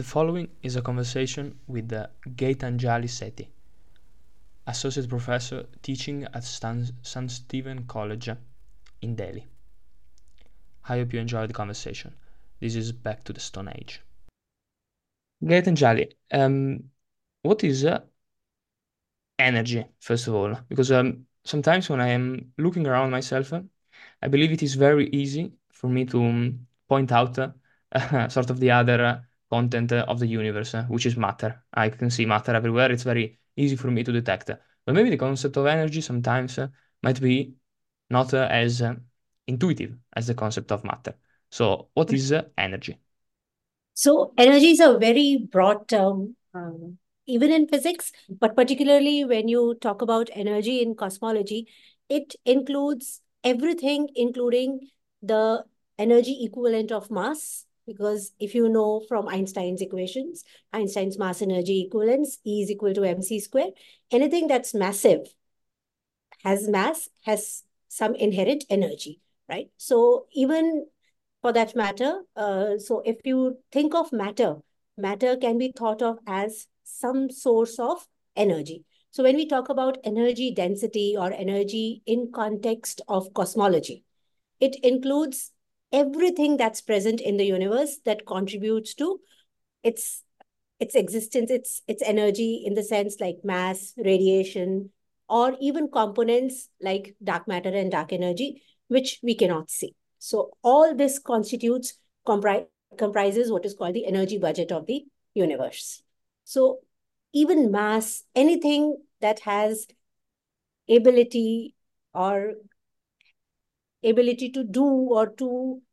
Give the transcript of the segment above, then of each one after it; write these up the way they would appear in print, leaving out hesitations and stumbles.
The following is a conversation with Geetanjali Sethi, Associate Professor teaching at St. Stephen College in Delhi. I hope you enjoy the conversation. This is Back to the Stone Age. Geetanjali, what is energy, first of all? Because sometimes when I am looking around myself, I believe it is very easy for me to point out sort of the other content of the universe, which is matter. I can see matter everywhere. It's very easy for me to detect. But maybe the concept of energy sometimes might be not as intuitive as the concept of matter. So, what is energy? So energy is a very broad term, even in physics, but particularly when you talk about energy in cosmology, it includes everything, including the energy equivalent of mass. Because if you know from Einstein's equations, Einstein's mass energy equivalence, E is equal to mc square. Anything that's massive has mass, has some inherent energy, right? So even for that matter, so if you think of matter, matter can be thought of as some source of energy. So when we talk about energy density or energy in context of cosmology, it includes everything that's present in the universe that contributes to its its existence, its energy, in the sense like mass, radiation, or even components like dark matter and dark energy, which we cannot see. So all this constitutes comprises what is called the energy budget of the universe. So even mass, anything that has ability or ability to do or to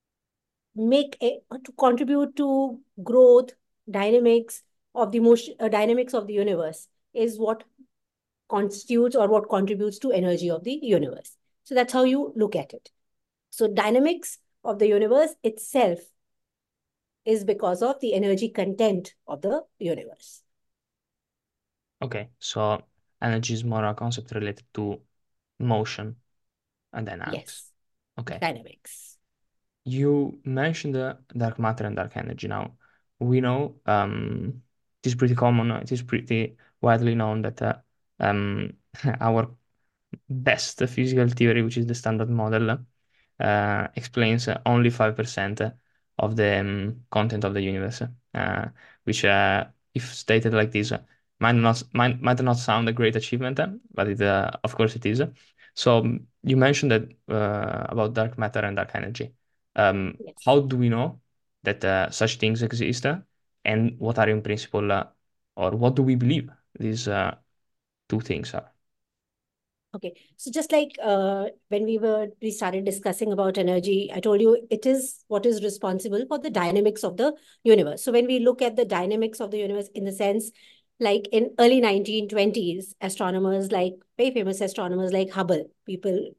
to contribute to growth, dynamics of the motion, dynamics of the universe, is what constitutes or what contributes to energy of the universe. So that's how you look at it. So dynamics of the universe itself is because of the energy content of the universe. Okay, so energy is more a concept related to motion and dynamics. Yes, Okay. dynamics. You mentioned dark matter and dark energy. Now, we know it is pretty common, it is pretty widely known that our best physical theory, which is the Standard Model, explains only 5% of the content of the universe, which, if stated like this, might not sound a great achievement, but of course it is. So you mentioned that about dark matter and dark energy. Yes. How do we know that such things exist, and what are in principle, or what do we believe these two things are? Okay. So just like when we started discussing about energy, I told you it is what is responsible for the dynamics of the universe. So when we look at the dynamics of the universe, in the sense, like in early 1920s, astronomers, like very famous astronomers like Hubble, people,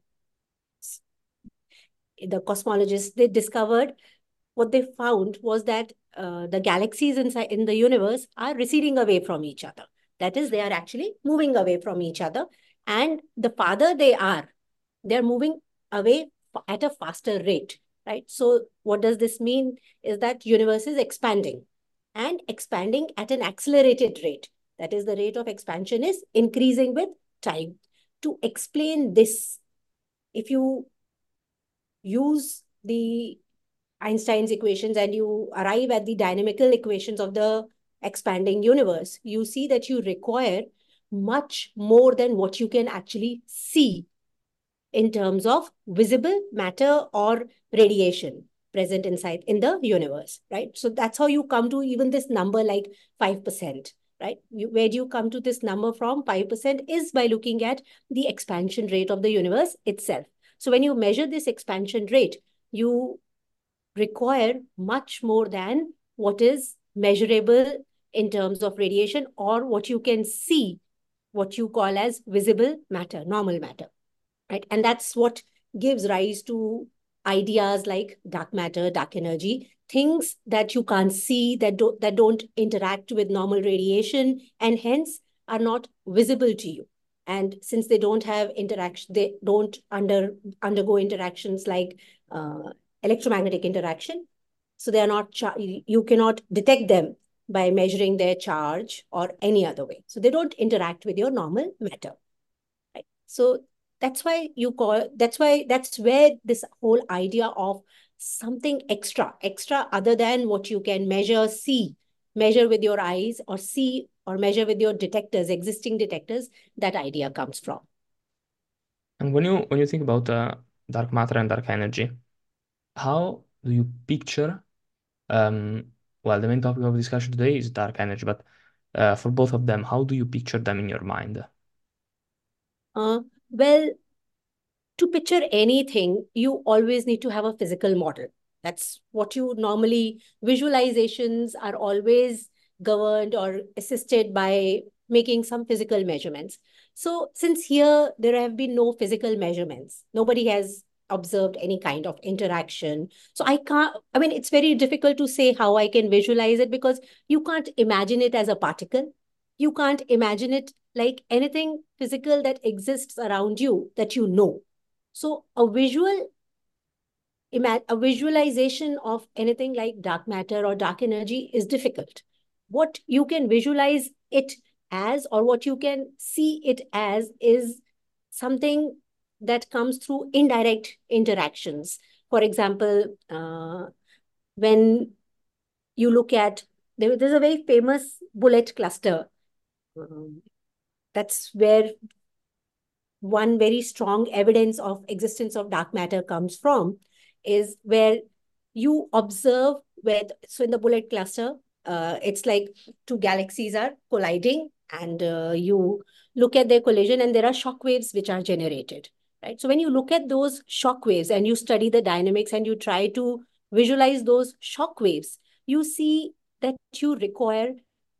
the cosmologists, they discovered, what they found was that the galaxies inside in the universe are receding away from each other. That is, they are actually moving away from each other. And the farther they are, they're moving away at a faster rate, right? So what does this mean is that universe is expanding and expanding at an accelerated rate. That is, the rate of expansion is increasing with time. To explain this, if you use the Einstein's equations and you arrive at the dynamical equations of the expanding universe, you see that you require much more than what you can actually see in terms of visible matter or radiation present inside in the universe, right? So that's how you come to even this number like 5%, right? Where do you come to this number from? 5% is by looking at the expansion rate of the universe itself. So when you measure this expansion rate, you require much more than what is measurable in terms of radiation or what you can see, what you call as visible matter, normal matter, right? And that's what gives rise to ideas like dark matter, dark energy, things that you can't see, that don't interact with normal radiation, and hence are not visible to you. And since they don't have interaction, they don't undergo interactions like electromagnetic interaction, so they are not you cannot detect them by measuring their charge or any other way. So they don't interact with your normal matter, right? So that's where this whole idea of something extra other than what you can measure with your eyes or see or measure with your existing detectors, that idea comes from. And when you think about dark matter and dark energy, how do you picture well, the main topic of discussion today is dark energy, but for both of them, how do you picture them in your mind? Well, to picture anything, you always need to have a physical model. That's what you normally, visualizations are always governed or assisted by making some physical measurements. So, since here there have been no physical measurements, nobody has observed any kind of interaction. So, I mean, it's very difficult to say how I can visualize it because you can't imagine it as a particle. You can't imagine it like anything physical that exists around you that you know. So a visualization of anything like dark matter or dark energy is difficult. What you can visualize it as or what you can see it as is something that comes through indirect interactions. For example, when you look at, there's a very famous bullet cluster. Um, that's where one very strong evidence of existence of dark matter comes from, is where you observe where so in the bullet cluster, it's like two galaxies are colliding, and you look at their collision and there are shock waves which are generated, right? So when you look at those shock waves and you study the dynamics and you try to visualize those shock waves, you see that you require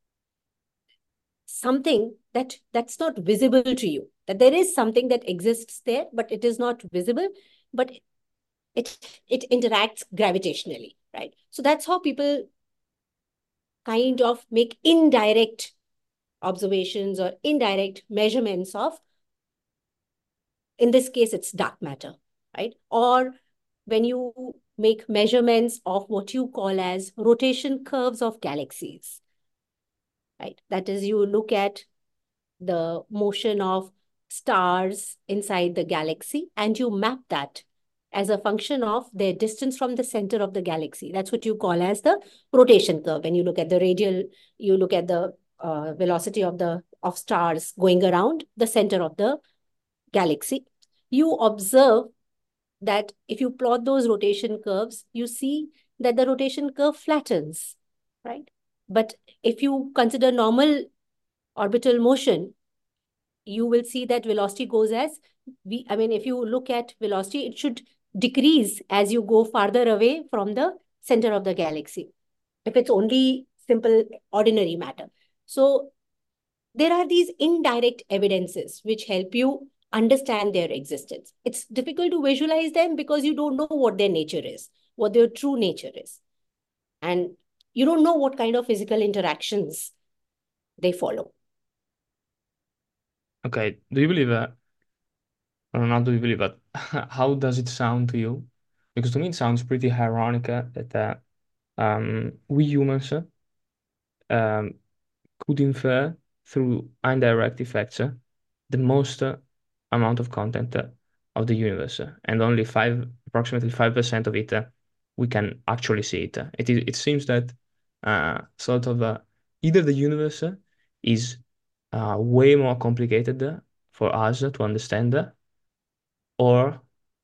something that's not visible to you, that there is something that exists there but it is not visible, but it it interacts gravitationally, right? So that's how people kind of make indirect observations or indirect measurements of, in this case it's dark matter, right? Or when you make measurements of what you call as rotation curves of galaxies, right? That is, you look at the motion of stars inside the galaxy and you map that as a function of their distance from the center of the galaxy. That's what you call as the rotation curve. When you look at the radial, you look at the velocity of stars going around the center of the galaxy. You observe that if you plot those rotation curves, you see that the rotation curve flattens, right? But if you consider normal orbital motion, you will see that velocity goes as I mean, if you look at velocity, it should decrease as you go farther away from the center of the galaxy, if it's only simple ordinary matter. So there are these indirect evidences which help you understand their existence. It's difficult to visualize them because you don't know what their nature is, what their true nature is. And you don't know what kind of physical interactions they follow. Okay, do you believe, or not do you believe, but how does it sound to you? Because to me it sounds pretty ironic that we humans um, could infer through indirect effects the most amount of content of the universe, and only approximately 5% of it we can actually see it. It seems that sort of either the universe is way more complicated for us to understand, or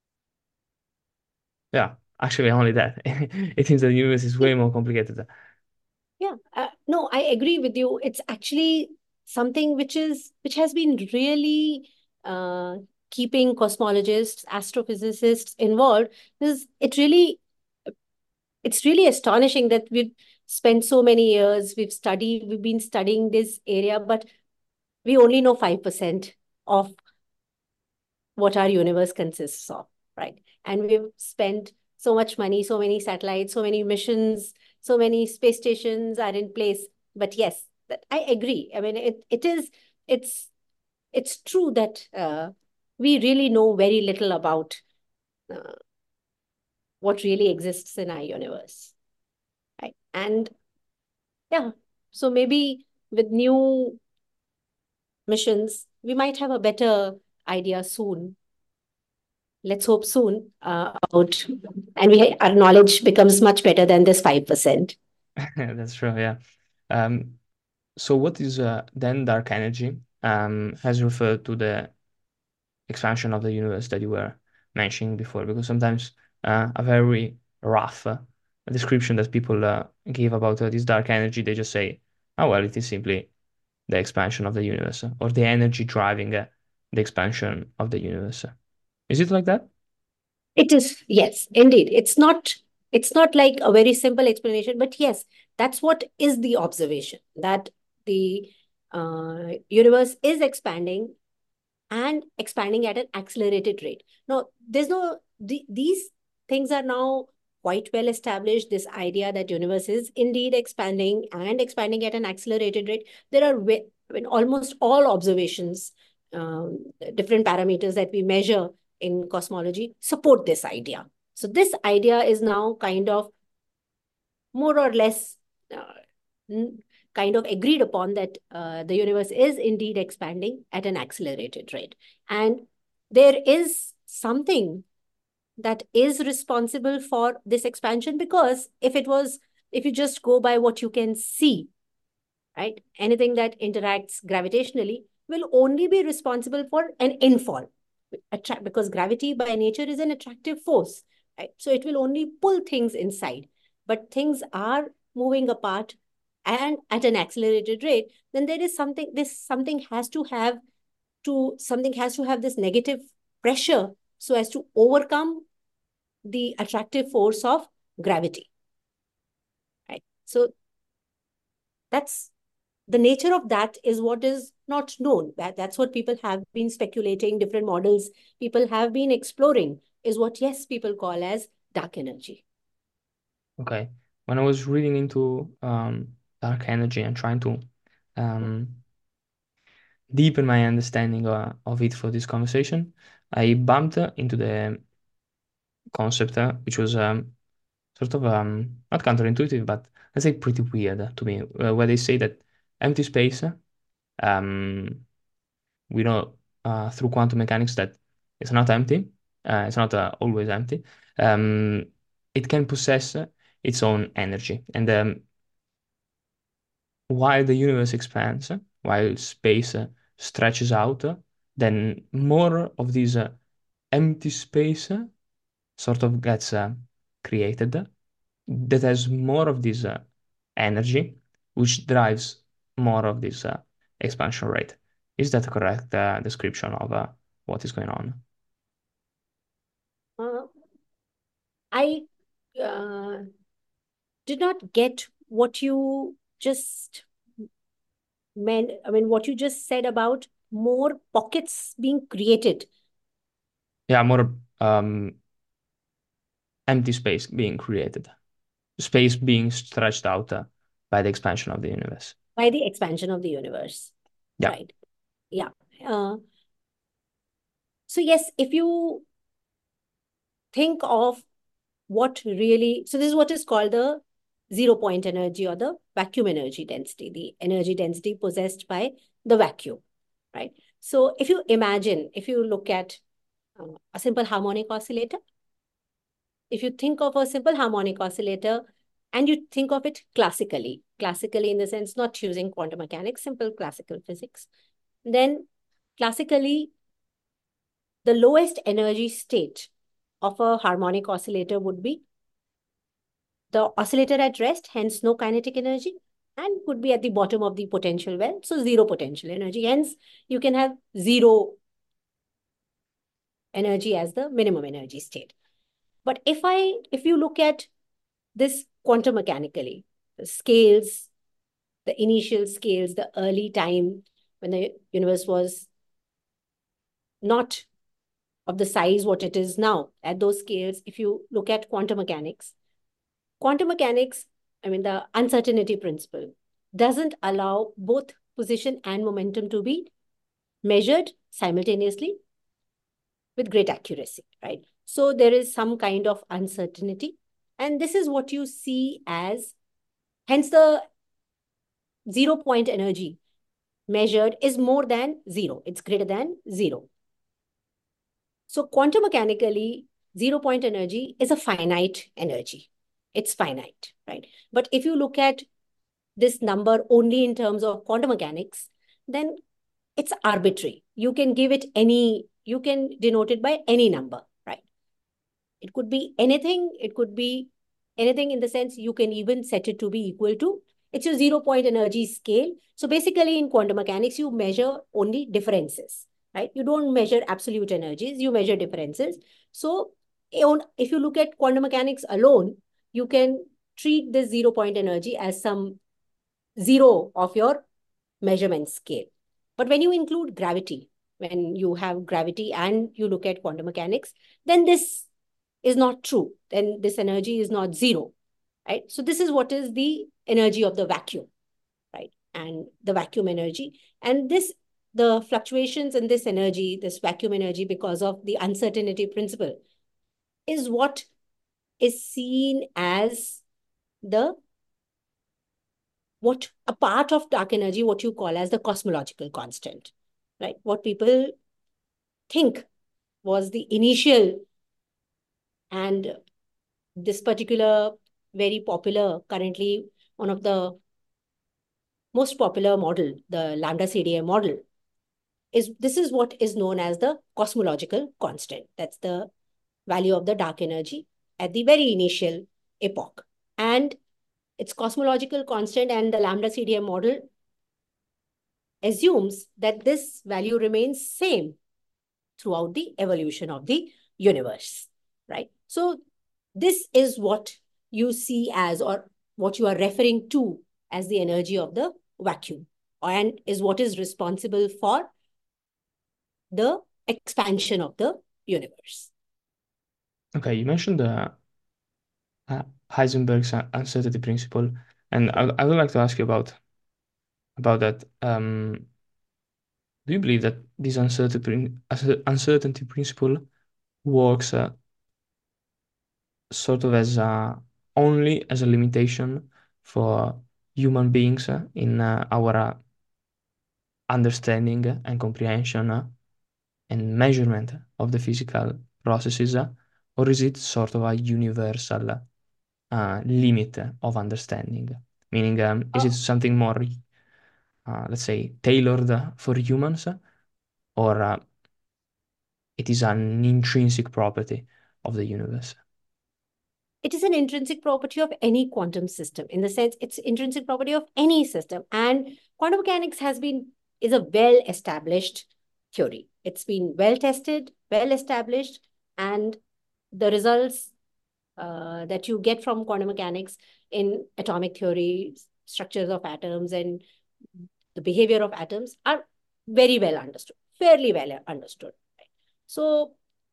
yeah, actually only that. It seems that the universe is way more complicated. Yeah, no, I agree with you. It's actually something which has been really keeping cosmologists, astrophysicists involved, because it's really astonishing that we've spent so many years, we've been studying this area, but we only know 5% of what our universe consists of, right? And we've spent so much money, so many satellites, so many missions, so many space stations are in place. But yes, I agree. I mean, it's it's true that we really know very little about uh, what really exists in our universe, right? And yeah. So maybe with new missions, we might have a better idea soon. Let's hope soon about, and our knowledge becomes much better than this 5%. That's true, yeah. Um, so what is then dark energy? Has referred to the expansion of the universe that you were mentioning before, because sometimes a very rough description that people give about this dark energy, they just say, oh, well, it is simply the expansion of the universe or the energy driving the expansion of the universe. Is it like that? It is, yes, indeed. It's not like a very simple explanation, but yes, that's what is the observation, that the universe is expanding and expanding at an accelerated rate. Now, these things are now quite well established. This idea that universe is indeed expanding and expanding at an accelerated rate. There are almost all observations, different parameters that we measure in cosmology support this idea. So this idea is now kind of more or less kind of agreed upon, that the universe is indeed expanding at an accelerated rate. And there is something that is responsible for this expansion, because if you just go by what you can see, right, anything that interacts gravitationally will only be responsible for an infall. Because gravity by nature is an attractive force, right? So it will only pull things inside. But things are moving apart and at an accelerated rate, then there is something, something has to have this negative pressure so as to overcome the attractive force of gravity, right? So that's the nature of that is what is not known. That's what people have been speculating, different models people have been exploring, is what, yes, people call as dark energy. Okay. When I was reading into dark energy and trying to um, deepen my understanding of it for this conversation, I bumped into the concept, which was sort of not counterintuitive, but let's say pretty weird to me, where they say that empty space, um, we know through quantum mechanics that it's not empty, it's not always empty. Um, it can possess its own energy, and while the universe expands, while space stretches out, then more of this empty space sort of gets created that has more of this energy, which drives more of this expansion rate. Is that a correct description of what is going on? Uh, I uh, did not get what you just meant. I mean, what you just said about more pockets being created. Yeah, more empty space being created, space being stretched out by the expansion of the universe. By the expansion of the universe, Yeah. right? Yeah. Uh, so yes, if you think of what really, so this is what is called the zero point energy or the vacuum energy density, the energy density possessed by the vacuum, right? So if you imagine, if you look at a simple harmonic oscillator, if you think of a simple harmonic oscillator and you think of it classically in the sense not using quantum mechanics, simple classical physics, then classically the lowest energy state of a harmonic oscillator would be the oscillator at rest, hence no kinetic energy, and would be at the bottom of the potential well, so zero potential energy. Hence, you can have zero energy as the minimum energy state. But if you look at this quantum mechanically, the scales, the initial scales, the early time when the universe was not of the size what it is now, at those scales, if you look at quantum mechanics, I mean, the uncertainty principle doesn't allow both position and momentum to be measured simultaneously with great accuracy, right? So there is some kind of uncertainty. And this is what you see as, hence 0 point energy measured is more than zero. It's greater than zero. So quantum mechanically, 0 point energy is a finite energy. It's finite, right? But if you look at this number only in terms of quantum mechanics, then it's arbitrary. You can give it any, you can denote it by any number, right? It could be anything. It could be anything in the sense you can even set it to be equal to, it's your 0 point energy scale. So basically in quantum mechanics, you measure only differences, right? You don't measure absolute energies, you measure differences. So if you look at quantum mechanics alone, you can treat this 0 point energy as some zero of your measurement scale. But when you include gravity, when you have gravity and you look at quantum mechanics, then this is not true. Then this energy is not zero, right? So this is what is the energy of the vacuum, right? And the vacuum energy. And this, the fluctuations in this energy, this vacuum energy, because of the uncertainty principle, is what is seen as the, what a part of dark energy, what you call as the cosmological constant, right? What people think was the initial, and this particular very popular, currently one of the most popular model, the lambda CDA model, is this is what is known as the cosmological constant. That's the value of the dark energy at the very initial epoch. And its cosmological constant and the lambda CDA model assumes that this value remains same throughout the evolution of the universe, right? So this is what you see as, or what you are referring to as the energy of the vacuum, and is what is responsible for the expansion of the universe. Okay, you mentioned the Heisenberg's uncertainty principle, and I would like to ask you about that. Do you believe that this uncertainty principle works sort of as only as a limitation for human beings in our understanding and comprehension and measurement of the physical processes, or is it sort of a universal limit of understanding? Meaning, is it something more, let's say, tailored for humans, or it is an intrinsic property of the universe? It is an intrinsic property of any quantum system, in the sense it's intrinsic property of any system. And quantum mechanics is a well established theory. It's been well tested, well established, and the results that you get from quantum mechanics in atomic theory, structures of atoms, and the behavior of atoms are very well understood, fairly well understood. Right? So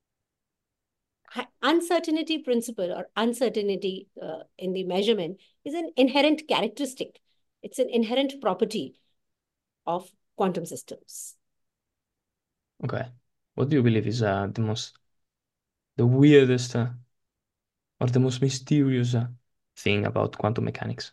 uncertainty principle, or uncertainty in the measurement, is an inherent characteristic. It's an inherent property of quantum systems. Okay. What do you believe is the weirdest or the most mysterious thing about quantum mechanics?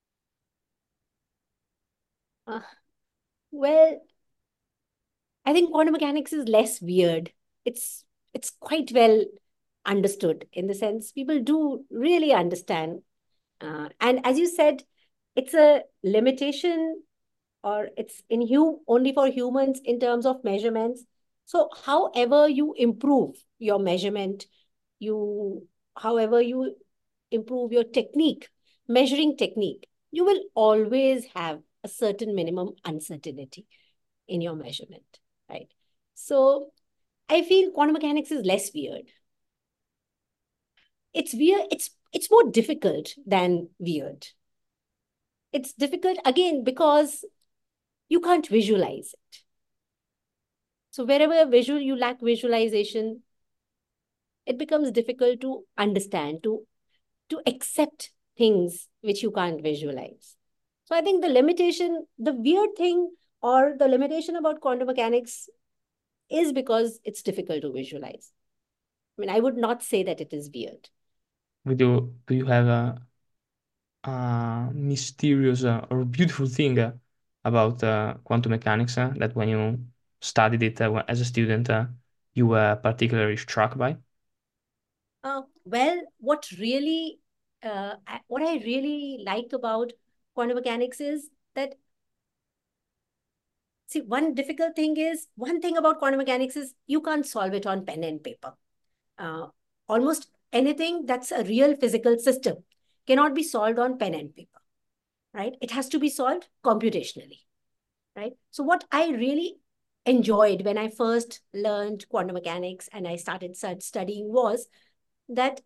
Uh, well, I think quantum mechanics is less weird. It's quite well understood, in the sense people do really understand. And as you said, it's a limitation, or it's only for humans in terms of measurements. So however you improve your measurement, you however you improve your technique, measuring technique, you will always have a certain minimum uncertainty in your measurement, right? So I feel quantum mechanics is less weird. It's weird, it's more difficult than weird. It's difficult again because you can't visualize it. So wherever you lack visualization, it becomes difficult to understand, to accept things which you can't visualize. So I think the limitation, the weird thing, or the limitation about quantum mechanics is because it's difficult to visualize. I mean, I would not say that it is weird. Do you have mysterious or beautiful thing about quantum mechanics that when you studied it as a student, you were particularly struck by? Well, what I really like about quantum mechanics is that, see, one thing about quantum mechanics is you can't solve it on pen and paper. Uh, Almost anything that's a real physical system cannot be solved on pen and paper, right? It has to be solved computationally, right? So what I really enjoyed when I first learned quantum mechanics and I started studying was that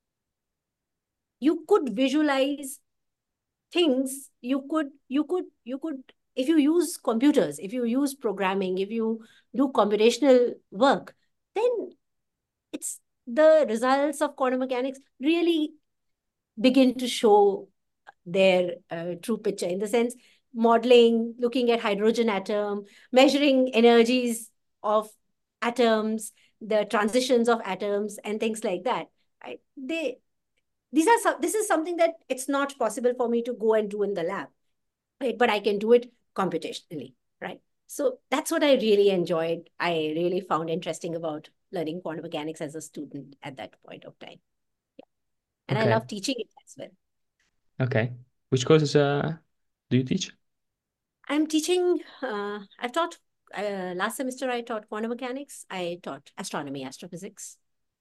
you could visualize things. You could if you use computers, if you use programming, if you do computational work, then it's the results of quantum mechanics really begin to show their true picture, in the sense modeling, looking at hydrogen atom, measuring energies of atoms, the transitions of atoms and things like that, right? This is something that it's not possible for me to go and do in the lab, right? But I can do it computationally, right? So that's what I really enjoyed. I really found interesting about learning quantum mechanics as a student at that point of time. Yeah. And I Okay. love teaching it as well. Okay. Which courses do you teach? I'm teaching, I've taught, last semester I taught quantum mechanics. I taught astronomy, astrophysics.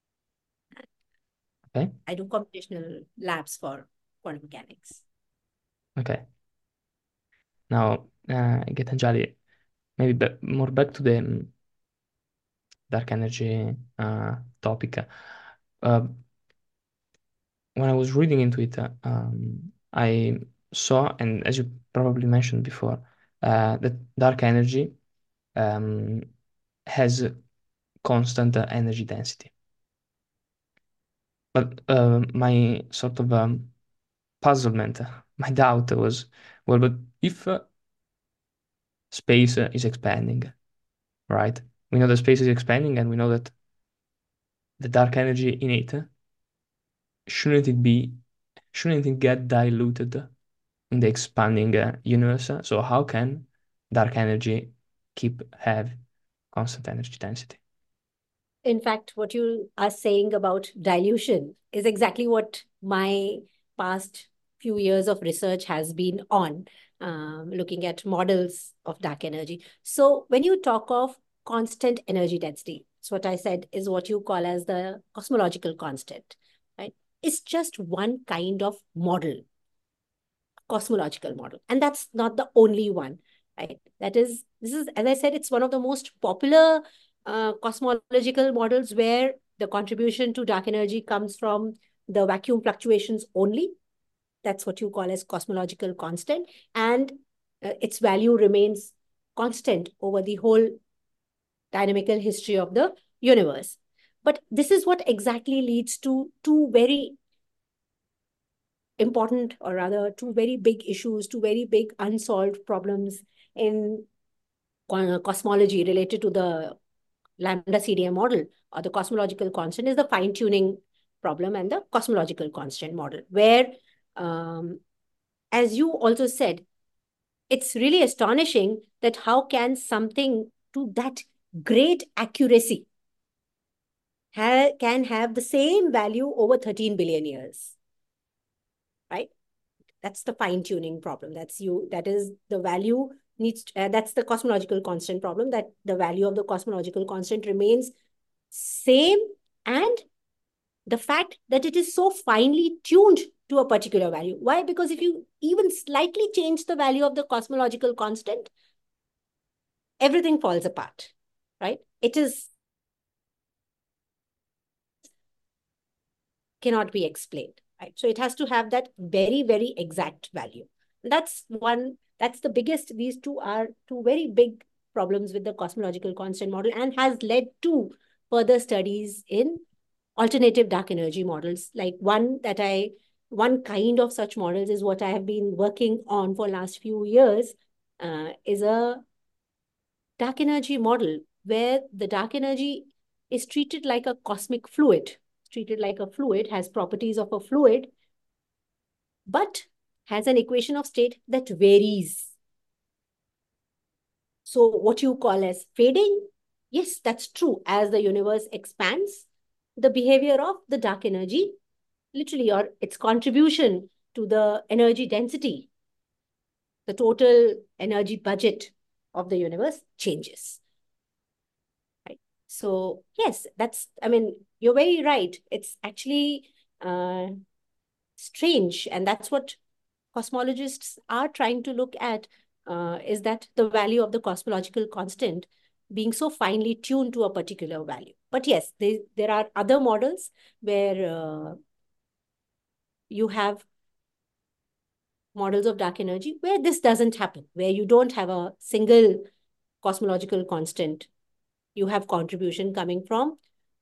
Okay. I do computational labs for quantum mechanics. Okay. Now, Getanjali, maybe more back to the dark energy topic. Uh, when I was reading into it, I saw, and as you probably mentioned before, that dark energy um, has constant energy density. But my sort of puzzlement, my doubt was, well, but if space is expanding, right? We know that space is expanding, and we know that the dark energy in it, shouldn't it be, shouldn't it get diluted in the expanding universe? So how can dark energy have constant energy density? In fact, what you are saying about dilution is exactly what my past few years of research has been on, looking at models of dark energy. So when you talk of constant energy density, so what I said is what you call as the cosmological constant, right? It's just one kind of model, cosmological model. And that's not the only one, right? This is, as I said, it's one of the most popular cosmological models where the contribution to dark energy comes from the vacuum fluctuations only. That's what you call as cosmological constant. And its value remains constant over the whole dynamical history of the universe. But this is what exactly leads to two very important, or rather two very big issues, two very big unsolved problems in cosmology related to the lambda CDM model or the cosmological constant, is the fine tuning problem and the cosmological constant model, where, um, as you also said, it's really astonishing that how can something to that great accuracy can have the same value over 13 billion years, right? That's the fine tuning problem. That is the value that's the cosmological constant problem, that the value of the cosmological constant remains same, and the fact that it is so finely tuned to a particular value. Why? Because if you even slightly change the value of the cosmological constant, everything falls apart, right? It is cannot be explained, right? So it has to have that very, very exact value. That's the biggest, these two are two very big problems with the cosmological constant model, and has led to further studies in alternative dark energy models. Like one kind of such models is what I have been working on for last few years, is a dark energy model where the dark energy is treated like a cosmic fluid, treated like a fluid, has properties of a fluid, but has an equation of state that varies. So what you call as fading, yes, that's true. As the universe expands, the behavior of the dark energy, literally, or its contribution to the energy density, the total energy budget of the universe changes. Right? So yes, I mean, you're very right. It's actually strange, and that's what cosmologists are trying to look at, is that the value of the cosmological constant being so finely tuned to a particular value. But yes, there are other models where you have models of dark energy where this doesn't happen, where you don't have a single cosmological constant. You have contribution coming from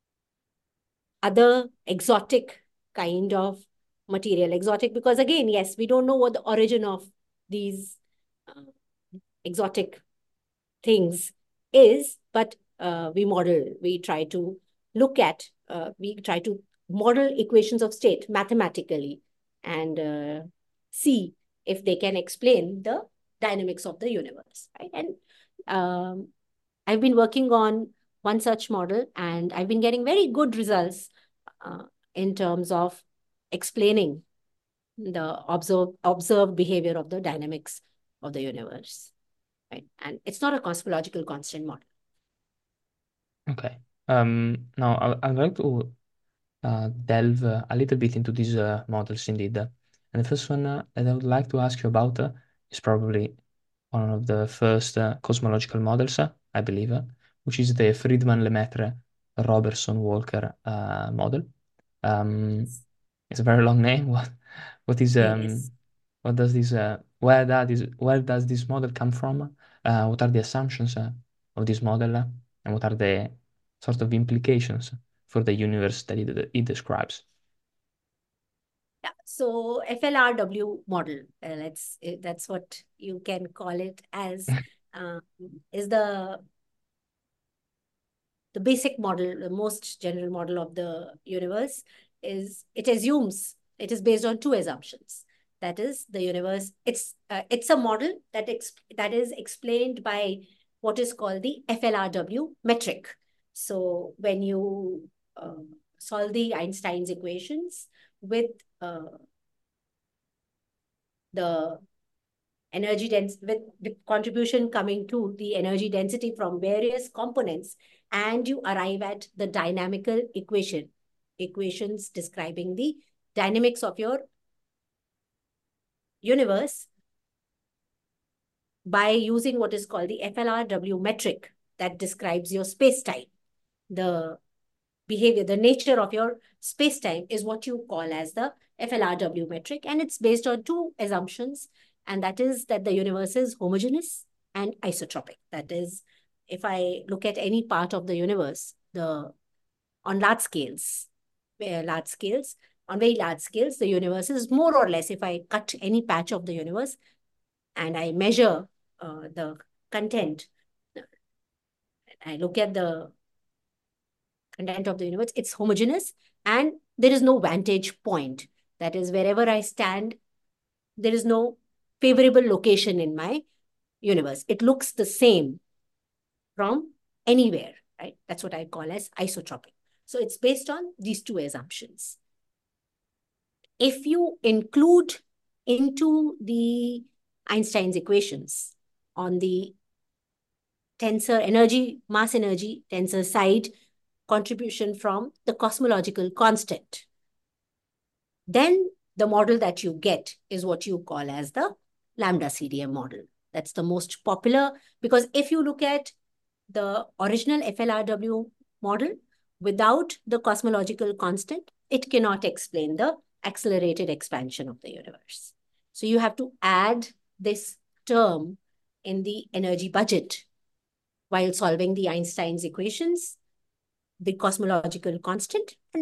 other exotic kind of material. Exotic because, again, yes, we don't know what the origin of these uh, exotic things is, but we try to we try to model equations of state mathematically and see if they can explain the dynamics of the universe, right? And um, I've been working on one such model, and I've been getting very good results uh, in terms of explaining the observed behavior of the dynamics of the universe, right? And it's not a cosmological constant model. Okay. Now I'd like to delve a little bit into these models indeed. And the first one that I would like to ask you about is probably one of the first cosmological models, I believe, which is the Friedmann-Lemaitre-Robertson-Walker model. Um, it's a very long name. What is Yes. what does this where does this model come from? What are the assumptions of this model, and what are the sort of implications for the universe that it describes? Yeah. So FLRW model, that's what you can call it as, um, is the basic model, the most general model of the universe. Is it assumes it is based on two assumptions. That is, the universe. It's a model that is explained by what is called the FLRW metric. So when you solve the Einstein's equations with the energy density, with contribution coming to the energy density from various components, and you arrive at the dynamical equations describing the dynamics of your universe by using what is called the FLRW metric that describes your space-time. The behavior, the nature of your space-time is what you call as the FLRW metric, and it's based on two assumptions, and that is that the universe is homogeneous and isotropic. That is, if I look at any part of the universe, on large scales, large scales, on very large scales, the universe is more or less, if I cut any patch of the universe and I measure the content, I look at the content of the universe, it's homogeneous and there is no vantage point. That is, wherever I stand, there is no favorable location in my universe. It looks the same from anywhere, right? That's what I call as isotropic. So it's based on these two assumptions. If you include into the Einstein's equations on the tensor energy, mass energy tensor side, contribution from the cosmological constant, then the model that you get is what you call as the lambda CDM model. That's the most popular, because if you look at the original FLRW model without the cosmological constant, it cannot explain the accelerated expansion of the universe. So you have to add this term in the energy budget while solving the Einstein's equations, the cosmological constant, and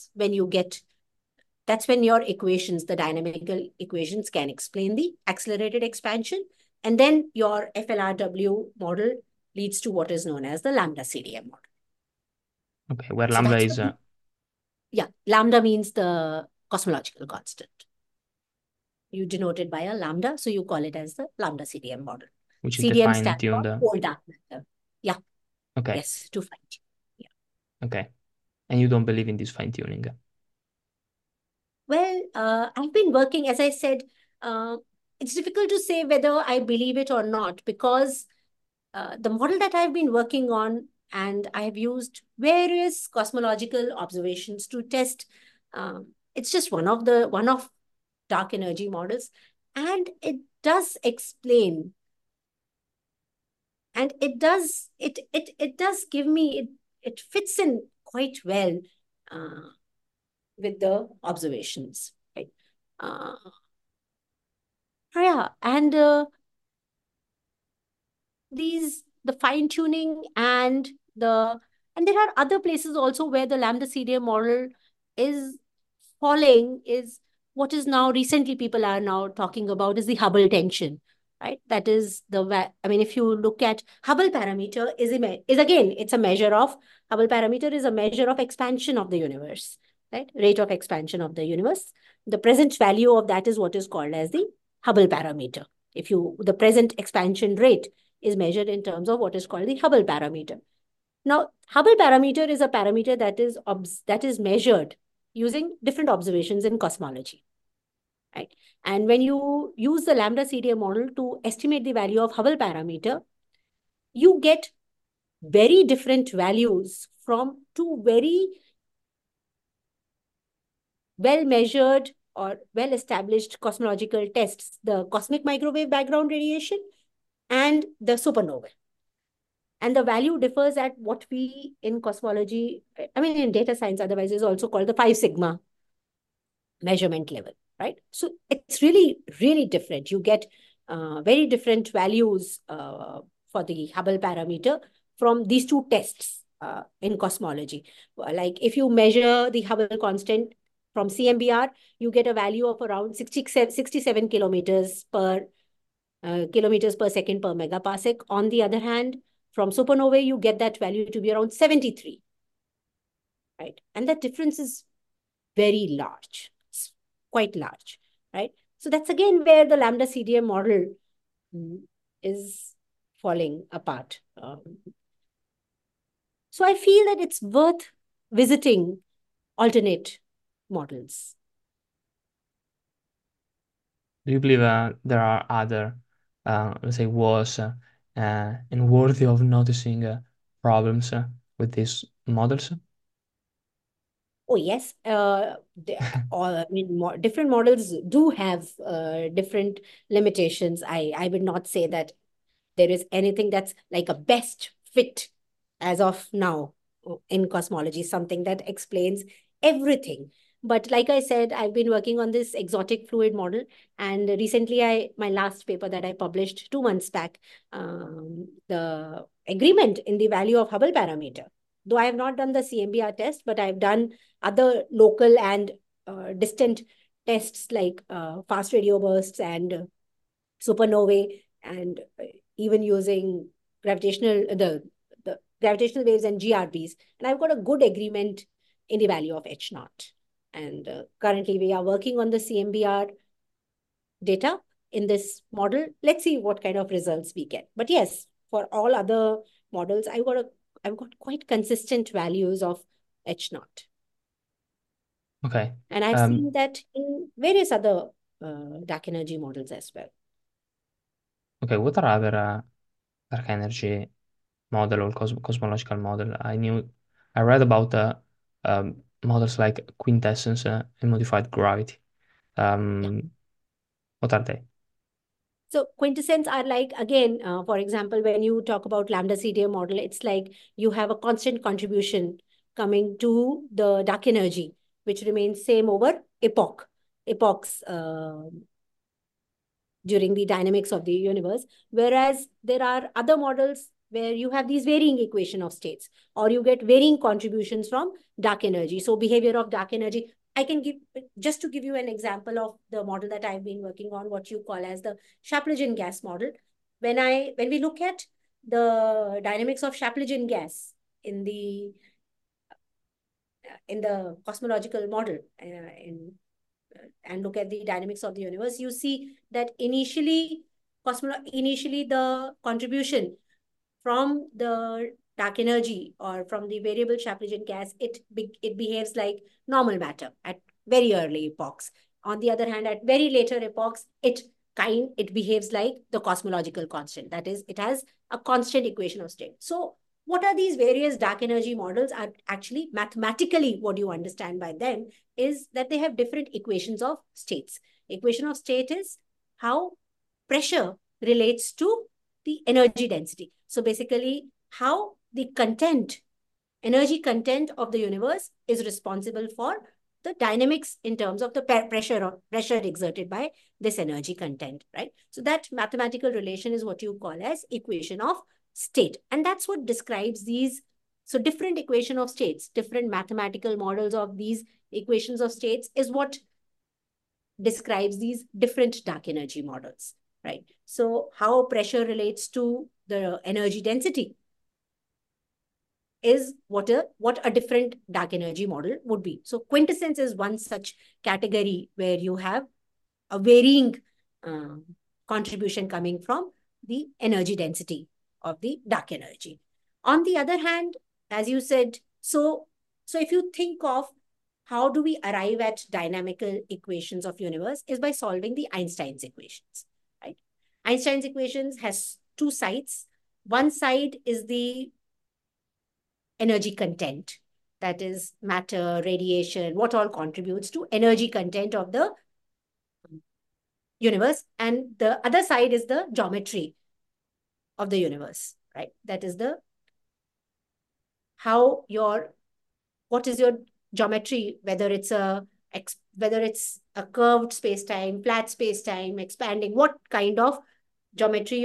that's when your equations, the dynamical equations, can explain the accelerated expansion. And then your FLRW model leads to what is known as the lambda CDM model. Okay, where So lambda that's is what, yeah, lambda means the cosmological constant. You denote it by a lambda, so you call it as the lambda CDM model. which is the CDM stands for fine-tuned. whole dark matter. Yeah, Okay, yes, to fine tune. Yeah. okay. And you don't believe in this fine-tuning. Well, I've been working, as I said, it's difficult to say whether I believe it or not because the model that I've been working on, and I have used various cosmological observations to test. It's just one of dark energy models, and it does explain, and it does give me it fits in quite well uh, with the observations, right? Uh, yeah, and the fine tuning and there are other places also where the lambda CDM model is falling is what is now recently people are now talking about is the Hubble tension, right? That is I mean, if you look at Hubble parameter is again, it's a measure of Hubble parameter is a measure of expansion of the universe, right? Rate of expansion of the universe. The present value of that is what is called as the Hubble parameter. If you the present expansion rate is measured in terms of what is called the Hubble parameter. Now, Hubble parameter is a parameter that is measured using different observations in cosmology, right? And when you use the lambda CDM model to estimate the value of Hubble parameter, you get very different values from two very well measured or well established cosmological tests, the cosmic microwave background radiation and the supernovae. And the value differs at what we in cosmology, I mean, in data science, otherwise is also called the 5 sigma measurement level, right? So it's really, really different. You get very different values for the Hubble parameter from these two tests in cosmology. Like if you measure the Hubble constant from CMBR, you get a value of around 67 kilometers per second per megaparsec. On the other hand, from supernovae, you get that value to be around 73, right? And that difference is very large, it's quite large, right? So that's again where the lambda CDM model is falling apart. So I feel that it's worth visiting alternate models. Do you believe there are other, let's say, worse and worthy of noticing problems with these models? Oh, yes. I mean, different models do have different limitations. I would not say that there is anything that's like a best fit as of now in cosmology, something that explains everything. But like I said, I've been working on this exotic fluid model, and recently, my last paper that I published 2 months back, the agreement in the value of Hubble parameter. Though I have not done the CMBR test, but I've done other local and distant tests like fast radio bursts and supernovae, and even using the gravitational waves and GRBs. And I've got a good agreement in the value of H naught. And currently we are working on the CMBR data in this model. Let's see what kind of results we get. But yes, for all other models, I've got quite consistent values of H naught. Okay. And I've seen that in various other dark energy models as well. Okay, what are other dark energy model or cosmological model? I read about models like quintessence and modified gravity. Yeah. What are they? So quintessence are like, again, for example, when you talk about lambda CDM model, it's like you have a constant contribution coming to the dark energy, which remains same over epochs during the dynamics of the universe. Whereas there are other models where you have these varying equation of states, or you get varying contributions from dark energy. So behavior of dark energy, I can give, just to give you an example of the model that I've been working on, what you call as the Chaplygin gas model. When we look at the dynamics of Chaplygin gas in the cosmological model, and look at the dynamics of the universe, you see that initially the contribution from the dark energy or from the variable Chaplygin gas, it behaves like normal matter at very early epochs. On the other hand, at very later epochs, it behaves like the cosmological constant. That is, it has a constant equation of state. So what are these various dark energy models are actually mathematically what you understand by them is that they have different equations of states. Equation of state is how pressure relates to the energy density. So basically, how the energy content of the universe is responsible for the dynamics in terms of the pressure exerted by this energy content, right? So that mathematical relation is what you call as equation of state. And that's what describes these. So different equation of states, different mathematical models of these equations of states is what describes these different dark energy models, right? So how pressure relates to the energy density is what a different dark energy model would be. So quintessence is one such category where you have a varying uh, contribution coming from the energy density of the dark energy. On the other hand, as you said, so if you think of how do we arrive at dynamical equations of universe is by solving the Einstein's equations, right? Einstein's equations has two sides. One side is the energy content, that is matter, radiation, what all contributes to energy content of the universe. And the other side is the geometry of the universe, right? That is the how your what is your geometry, whether it's a curved space-time, flat space-time, expanding, what kind of geometry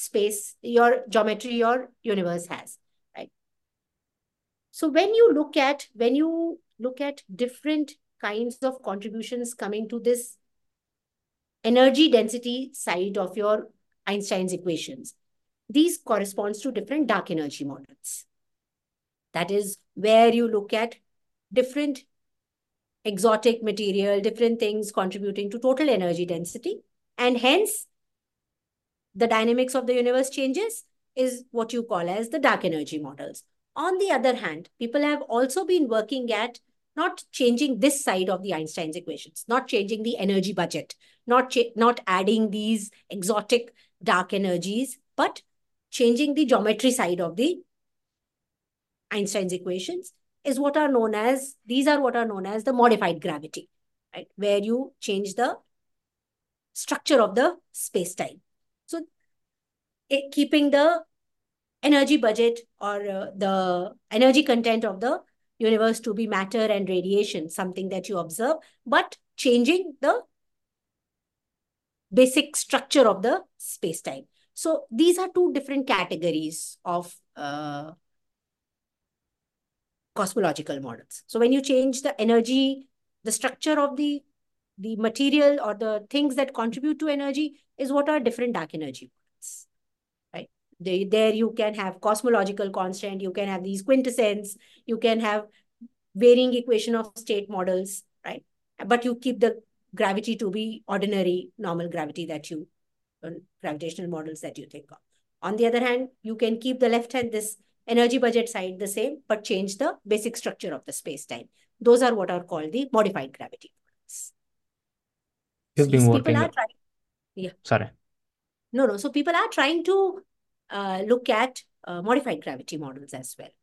your universe has, right? So when you look at different kinds of contributions coming to this energy density side of your Einstein's equations, these corresponds to different dark energy models. That is where you look at different exotic material, different things contributing to total energy density. And hence, the dynamics of the universe changes is what you call as the dark energy models. On the other hand, people have also been working at not changing this side of the Einstein's equations, not changing the energy budget, not adding these exotic dark energies, but changing the geometry side of the Einstein's equations is what are known as, these are what are known as the modified gravity, right? Where you change the structure of the space-time. So keeping the energy budget or the energy content of the universe to be matter and radiation, something that you observe, but changing the basic structure of the space-time. So these are two different categories of cosmological models. So when you change the energy, the structure of the material or the things that contribute to energy is what are different dark energy models, right? There you can have cosmological constant, you can have these quintessence, you can have varying equation of state models, right? But you keep the gravity to be ordinary, normal gravity that you, gravitational models that you think of. On the other hand, you can keep the left hand, this energy budget side the same, but change the basic structure of the space-time. Those are what are called the modified gravity models. You've been People working. are trying, yeah. Sorry. No. So people are trying to look at modified gravity models as well.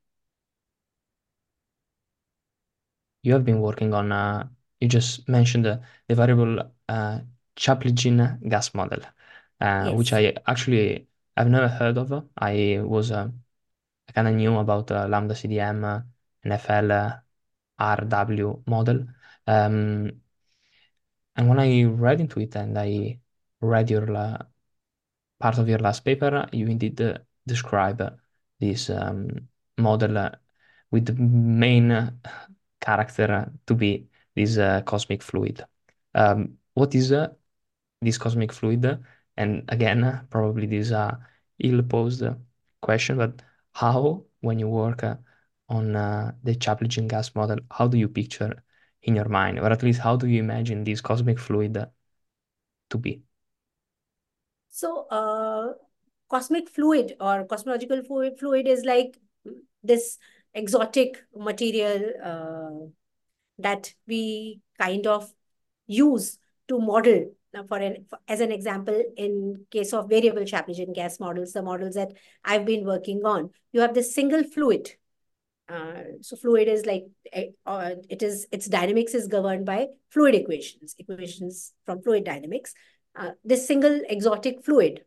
You have been working on, you just mentioned the variable Chaplygin gas model, which Yes. I actually, I've never heard of. I was I kind of knew about Lambda CDM, NFL, RW model. Um, and when I read into it and I read your part of your last paper, you indeed describe this model with the main character to be this cosmic fluid. What is this cosmic fluid? And again, probably this is a ill-posed question, but how, when you work on the Chaplygin gas model, how do you picture in your mind, or at least how do you imagine this cosmic fluid to be? So, cosmic fluid or cosmological fluid is like this exotic material that we kind of use to model. Now, as an example, in case of variable Chaplygin gas models, the models that I've been working on, you have this single fluid. So fluid is like its dynamics is governed by fluid equations from fluid dynamics. This single exotic fluid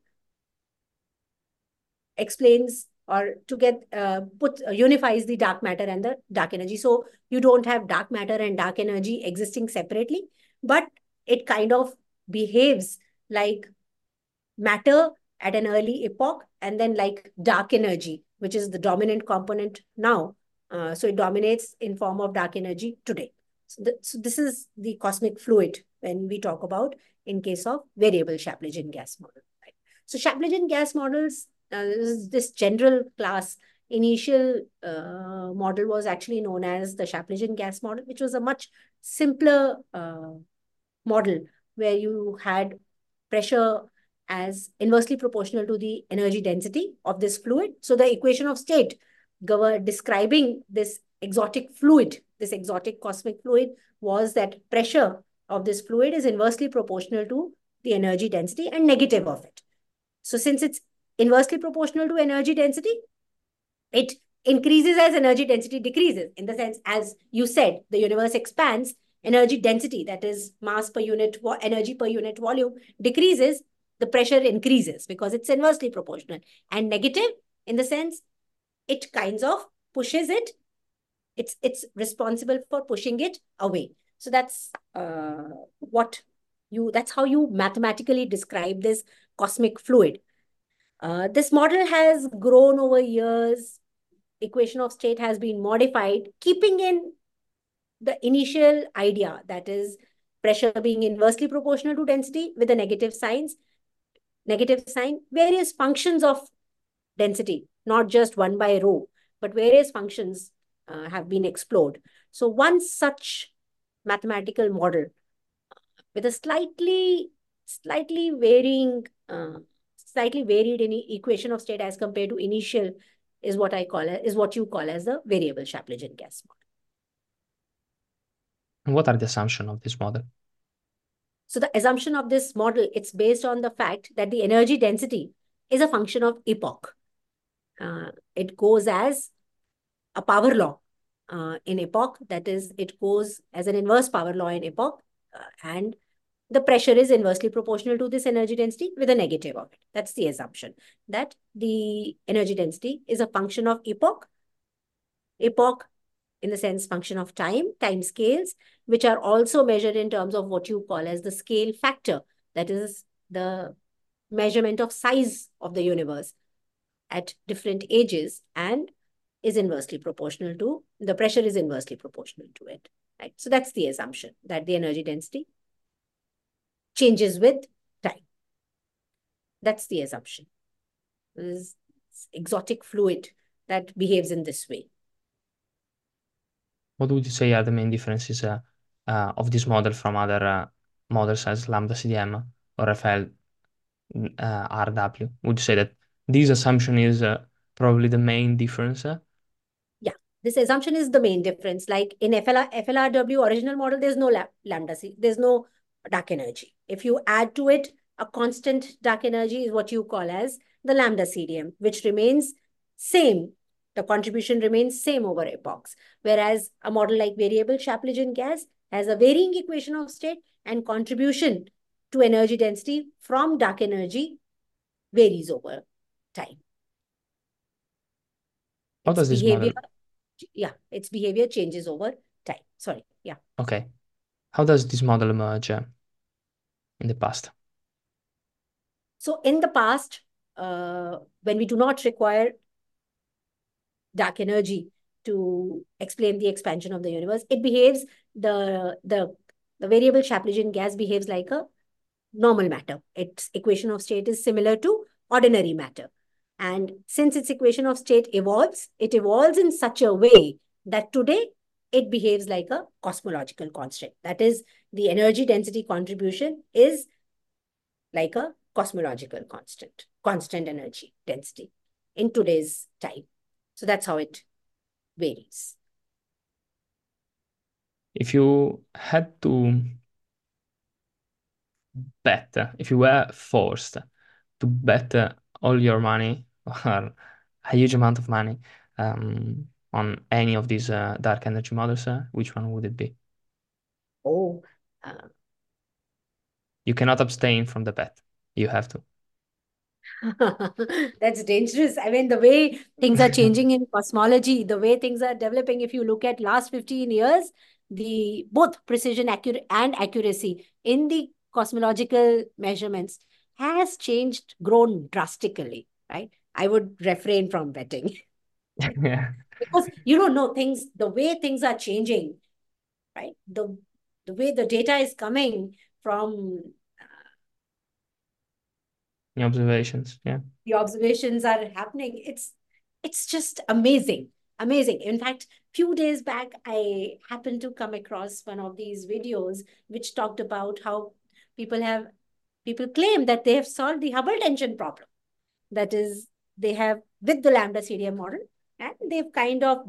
explains or to get unifies the dark matter and the dark energy. So you don't have dark matter and dark energy existing separately, but it kind of behaves like matter at an early epoch, and then like dark energy, which is the dominant component now. So it dominates in form of dark energy today. So this is the cosmic fluid when we talk about in case of variable Chaplygin gas model. Right? So Chaplygin gas models, this general class initial model was actually known as the Chaplygin gas model, which was a much simpler model where you had pressure as inversely proportional to the energy density of this fluid. So the equation of state describing this exotic fluid, this exotic cosmic fluid, was that pressure of this fluid is inversely proportional to the energy density and negative of it. So since it's inversely proportional to energy density, it increases as energy density decreases. In the sense, as you said, the universe expands, energy density, that is mass per unit, energy per unit volume, decreases, the pressure increases because it's inversely proportional. And negative, in the sense, it kinds of pushes it. It's responsible for pushing it away. So that's that's how you mathematically describe this cosmic fluid. This model has grown over years. Equation of state has been modified, keeping in the initial idea, that is pressure being inversely proportional to density with a negative sign, various functions of density, not just 1 by rho, but various functions have been explored. So one such mathematical model with a slightly varying, slightly varied in equation of state as compared to initial is what you call as the variable Chaplygin gas model. And what are the assumptions of this model? So the assumption of this model, it's based on the fact that the energy density is a function of epoch. It goes as a power law in epoch. That is, it goes as an inverse power law in epoch. And the pressure is inversely proportional to this energy density with a negative of it. That's the assumption, that the energy density is a function of epoch. Epoch, in the sense function of time scales, which are also measured in terms of what you call as the scale factor. That is the measurement of size of the universe at different ages, and is inversely proportional to, the pressure is inversely proportional to it. Right? So that's the assumption, that the energy density changes with time. That's the assumption. This exotic fluid that behaves in this way. What would you say are the main differences of this model from other models as Lambda CDM or Rafael RW? Would you say that this assumption is probably the main difference? Yeah, this assumption is the main difference. Like in FLRW original model, there's no lambda C, there's no dark energy. If you add to it a constant dark energy is what you call as the lambda CDM, which remains same. The contribution remains same over epochs. Whereas a model like variable Chaplygin gas has a varying equation of state, and contribution to energy density from dark energy varies over time. How does this model? Its behavior changes over time. Sorry, yeah. Okay. How does this model emerge in the past? So in the past, when we do not require dark energy to explain the expansion of the universe, it behaves, the variable Chaplygin gas behaves like a normal matter. Its equation of state is similar to ordinary matter. And since its equation of state evolves, it evolves in such a way that today it behaves like a cosmological constant. That is, the energy density contribution is like a cosmological constant energy density in today's time. So that's how it varies. If you had to bet, if you were forced to bet all your money or a huge amount of money on any of these dark energy models, which one would it be? Oh, uh, You cannot abstain from the bet. You have to. that's dangerous. I mean, the way things are changing in cosmology, the way things are developing, if you look at last 15 years, the both precision and accuracy in the cosmological measurements has changed, grown drastically, right? I would refrain from betting Yeah. because you don't know things, the way things are changing, right? The way the data is coming from New observations. Yeah. the observations are happening, it's just amazing, amazing. In fact, few days back I happened to come across one of these videos which talked about how people claim that they have solved the Hubble tension problem. That is, they have, with the lambda CDM model, and they've kind of,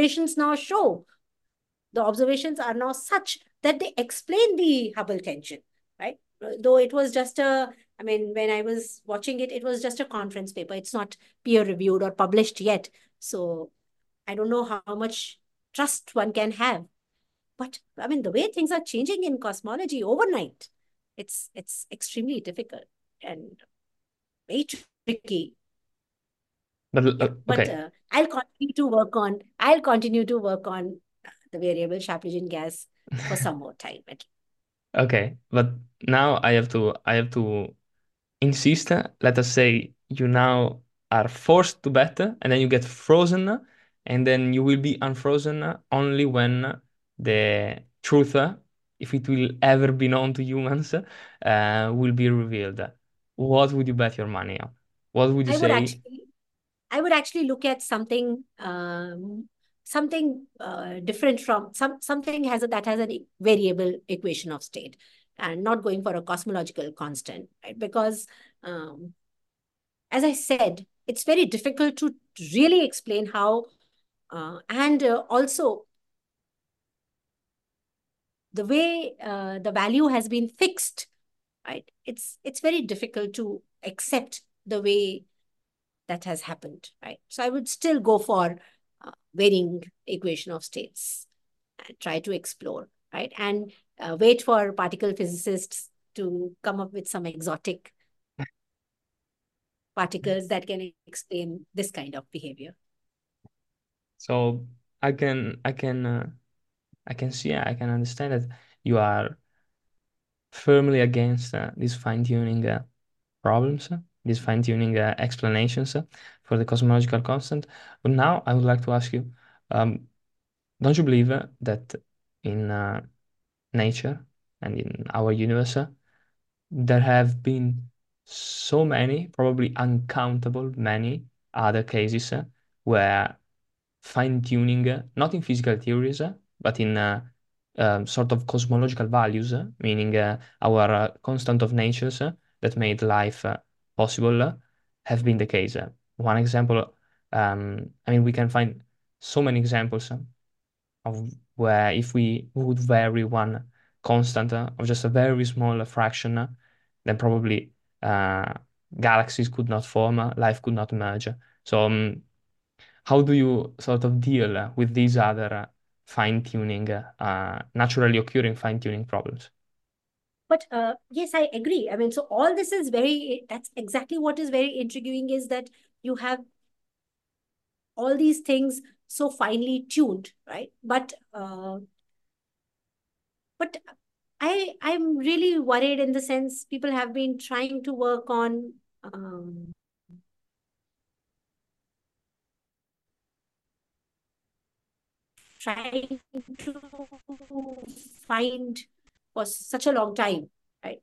the observations are now such that they explain the Hubble tension, right? Though it was just a, I mean, when I was watching it, it was just a conference paper. It's not peer reviewed or published yet. So I don't know how much trust one can have. But I mean, the way things are changing in cosmology overnight, it's extremely difficult and very tricky. But Yeah, but okay. I'll continue to work on the variable Chaplygin gas for some more time. Okay. But now I have to insist. Let us say you now are forced to bet, and then you get frozen, and then you will be unfrozen only when the truth, if it will ever be known to humans, will be revealed. What would you bet your money on? What would you I would say? actually, I would actually look at something different from something that has a variable equation of state, and not going for a cosmological constant, right? Because um, as I said, it's very difficult to really explain how, and also the way the value has been fixed, right? It's very difficult to accept the way that has happened, right? So I would still go for varying equation of states and try to explore, right? And wait for particle physicists to come up with some exotic particles that can explain this kind of behavior. So I can I can I can see, I can understand that you are firmly against these fine-tuning problems, these fine-tuning explanations for the cosmological constant. But now I would like to ask you, um, don't you believe that in nature and in our universe, there have been so many, probably uncountable many other cases where fine-tuning, not in physical theories, but in sort of cosmological values, meaning our constant of natures that made life possible, have been the case. One example, I mean, we can find so many examples of where if we would vary one constant of just a very small fraction, then probably uh, galaxies could not form, life could not emerge. So, how do you sort of deal with these other fine-tuning, naturally occurring fine-tuning problems? But yes, I agree. I mean, so all this is very, that's exactly what is very intriguing, is that you have all these things so finely tuned, right? But I'm really worried in the sense people have been trying to work on trying to find for such a long time, right?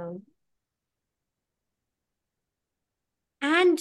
And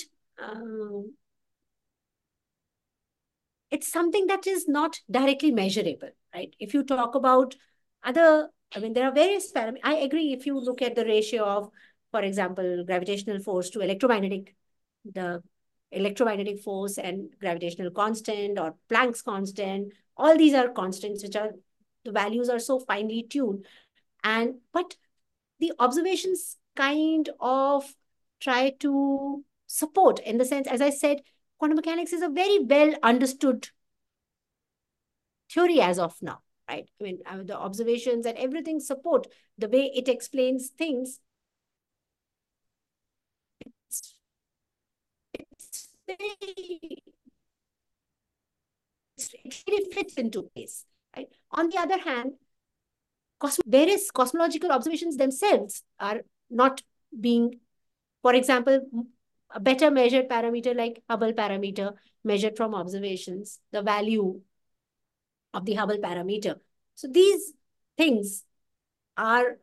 it's something that is not directly measurable, right? If you talk about other, I mean, there are various parameters. I agree. If you look at the ratio of, for example, gravitational force to the electromagnetic force and gravitational constant or Planck's constant, all these are constants which are, the values are so finely tuned. And, but the observations kind of try to support, in the sense, as I said, quantum mechanics is a very well understood theory as of now, right? I mean, the observations and everything support the way it explains things. It's very, it really fits into place, right? On the other hand, various cosmological observations themselves are not being, for example, a better measured parameter like Hubble parameter measured from observations, the value of the Hubble parameter. So these things are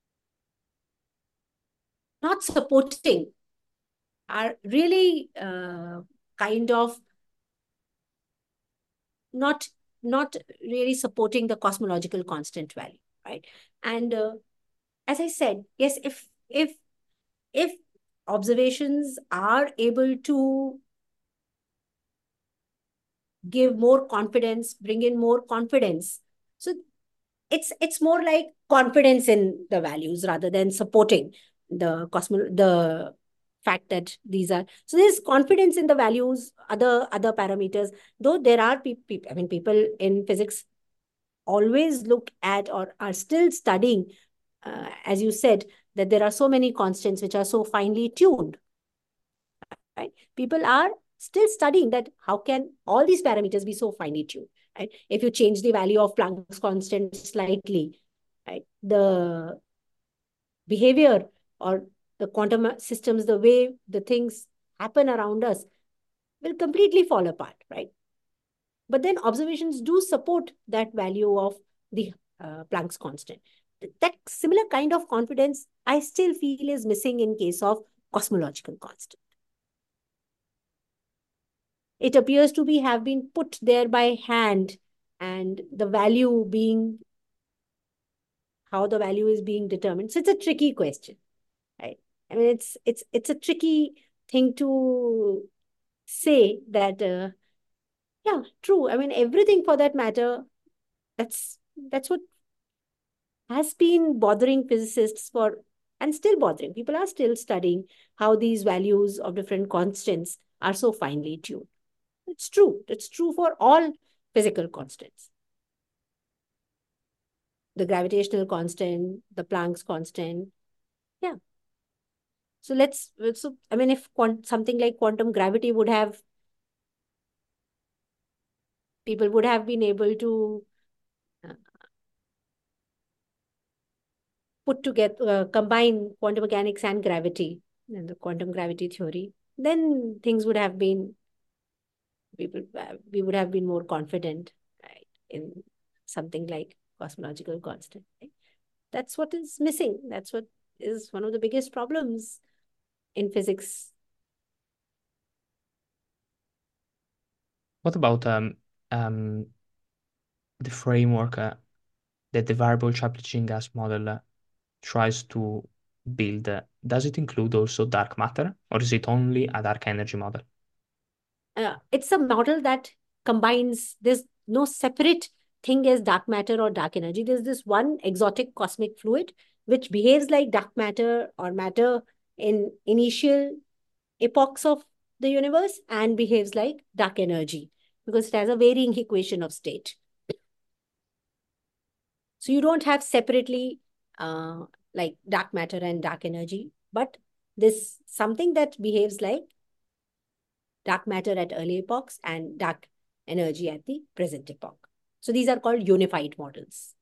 not supporting, are really kind of not not really supporting the cosmological constant value, right? And as I said, yes, if observations are able to give more confidence, bring in more confidence, so it's more like confidence in the values rather than supporting the fact that these are, so there's confidence in the values, other parameters, though there are people, I mean, people in physics always look at or are still studying, as you said, that there are so many constants which are so finely tuned, right? People are still studying that how can all these parameters be so finely tuned, right? If you change the value of Planck's constant slightly, right, the behavior or the quantum systems, the way the things happen around us will completely fall apart, right? But then observations do support that value of the Planck's constant. That similar kind of confidence I still feel is missing in case of cosmological constant. It appears to be have been put there by hand, and the value being, how the value is being determined. So it's a tricky question, right? I mean, it's a tricky thing to say that, yeah, true. I mean, everything for that matter, that's what has been bothering physicists for, and still bothering. People are still studying how these values of different constants are so finely tuned. It's true. It's true for all physical constants. The gravitational constant, the Planck's constant. Yeah. So I mean, if something like quantum gravity would have, people would have been able to uh, put together, combine quantum mechanics and gravity and the quantum gravity theory, then things would have been, we would have been more confident, right, in something like cosmological constant. Right? That's what is missing. That's what is one of the biggest problems in physics. What about um, the framework that the variable Chaplin gas model tries to build? Does it include also dark matter, or is it only a dark energy model? It's a model that combines, there's no separate thing as dark matter or dark energy. There's this one exotic cosmic fluid which behaves like dark matter or matter in initial epochs of the universe and behaves like dark energy because it has a varying equation of state. So you don't have separately like dark matter and dark energy, but this something that behaves like dark matter at early epochs and dark energy at the present epoch. So these are called unified models.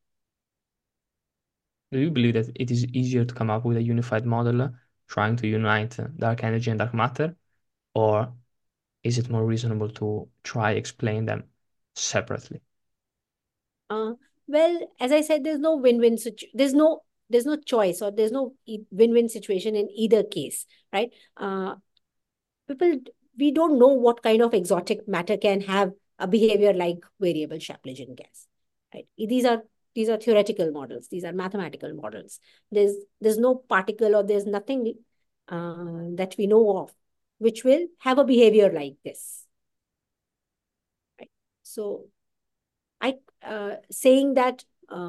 Do you believe that it is easier to come up with a unified model trying to unite dark energy and dark matter, or is it more reasonable to try explain them separately? Uh, well, as I said, there's no win-win there's no choice or there's no win-win situation in either case, right? People, we don't know what kind of exotic matter can have a behavior like variable Chaplin gas. right? These are theoretical models. These are mathematical models. There's no particle, or there's nothing that we know of which will have a behavior like this, right? So I saying that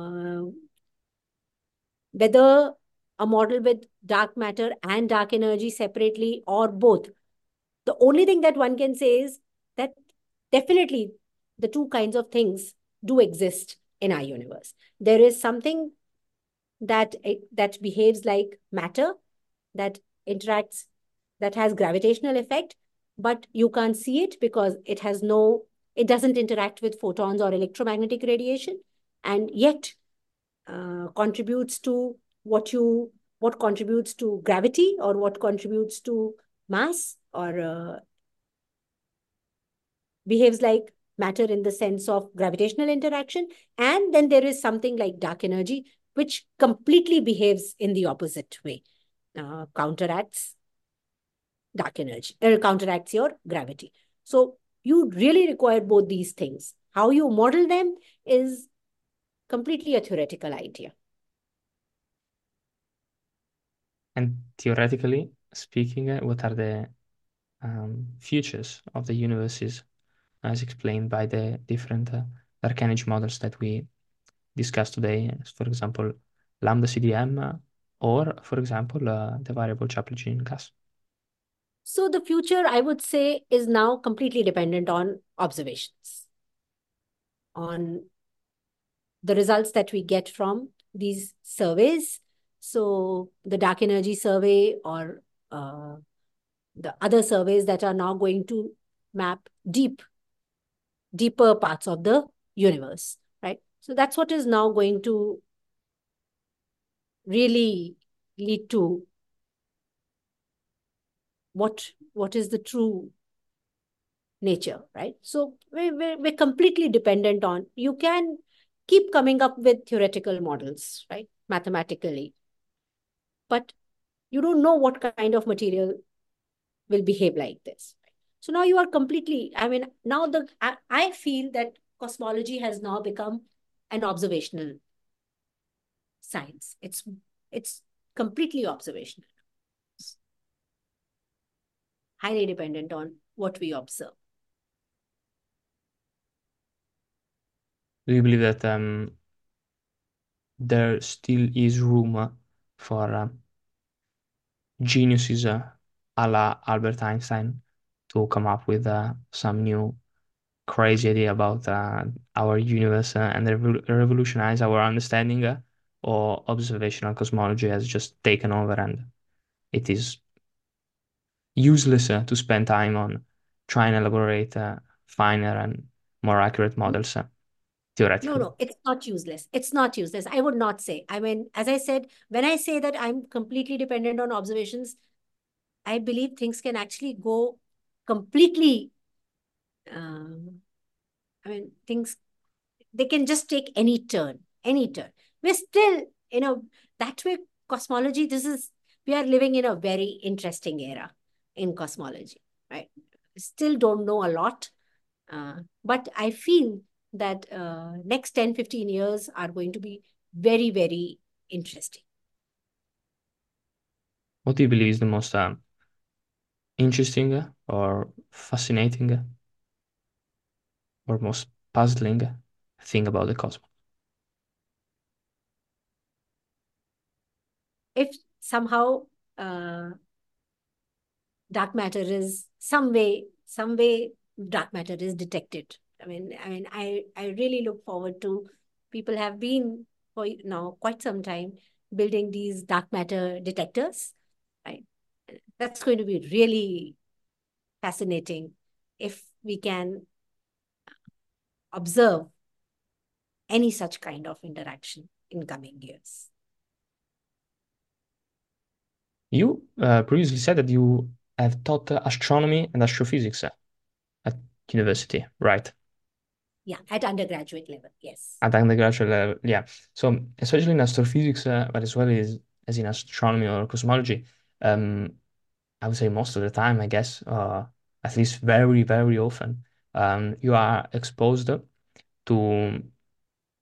whether a model with dark matter and dark energy separately or both, the only thing that one can say is that definitely the two kinds of things do exist in our universe. There is something that behaves like matter, that interacts, that has gravitational effect, but you can't see it because it doesn't interact with photons or electromagnetic radiation, and yet contributes to what contributes to gravity, or what contributes to mass, or behaves like matter in the sense of gravitational interaction. And then there is something like dark energy, which completely behaves in the opposite way, counteracts dark energy, counteracts your gravity. So you really require both these things. How you model them is completely a theoretical idea. And theoretically speaking, what are the features of the universes as explained by the different dark energy models that we discussed today? For example, lambda CDM, or for example, the variable Chaplin gas. So the future, I would say, is now completely dependent on observations, on the results that we get from these surveys. So the dark energy survey, or the other surveys that are now going to map deeper parts of the universe, right? So that's what is now going to really lead to what is the true nature, right? So we're completely dependent on, you can keep coming up with theoretical models, right, mathematically, but you don't know what kind of material will behave like this. So now you are completely, I mean, now I feel that cosmology has now become an observational science. It's completely observational, highly dependent on what we observe. Do you believe that there still is room for geniuses a la Albert Einstein to come up with some new crazy idea about our universe and revolutionize our understanding, or observational cosmology has just taken over and it is useless to spend time on trying to elaborate finer and more accurate models No, theoretically? no, it's not useless. It's not useless. I would not say. I mean, as I said, when I say that I'm completely dependent on observations, I believe things can actually go completely. Um, I mean, things, they can just take any turn, any turn. We're still, that way, cosmology, we are living in a very interesting era in cosmology, right? Still don't know a lot, but I feel that next 10, 15 years are going to be very, very interesting. What do you believe is the most interesting or fascinating or most puzzling thing about the cosmos? If somehow uh, dark matter is some way dark matter is detected. I really look forward to, people have been for now quite some time building these dark matter detectors, right? That's going to be really fascinating if we can observe any such kind of interaction in coming years. You previously said that you have taught astronomy and astrophysics at university, right? Yeah, at undergraduate level, yes. At undergraduate level, yeah. So especially in astrophysics, but as well as in astronomy or cosmology, um, I would say most of the time, I guess, at least very, very often, you are exposed to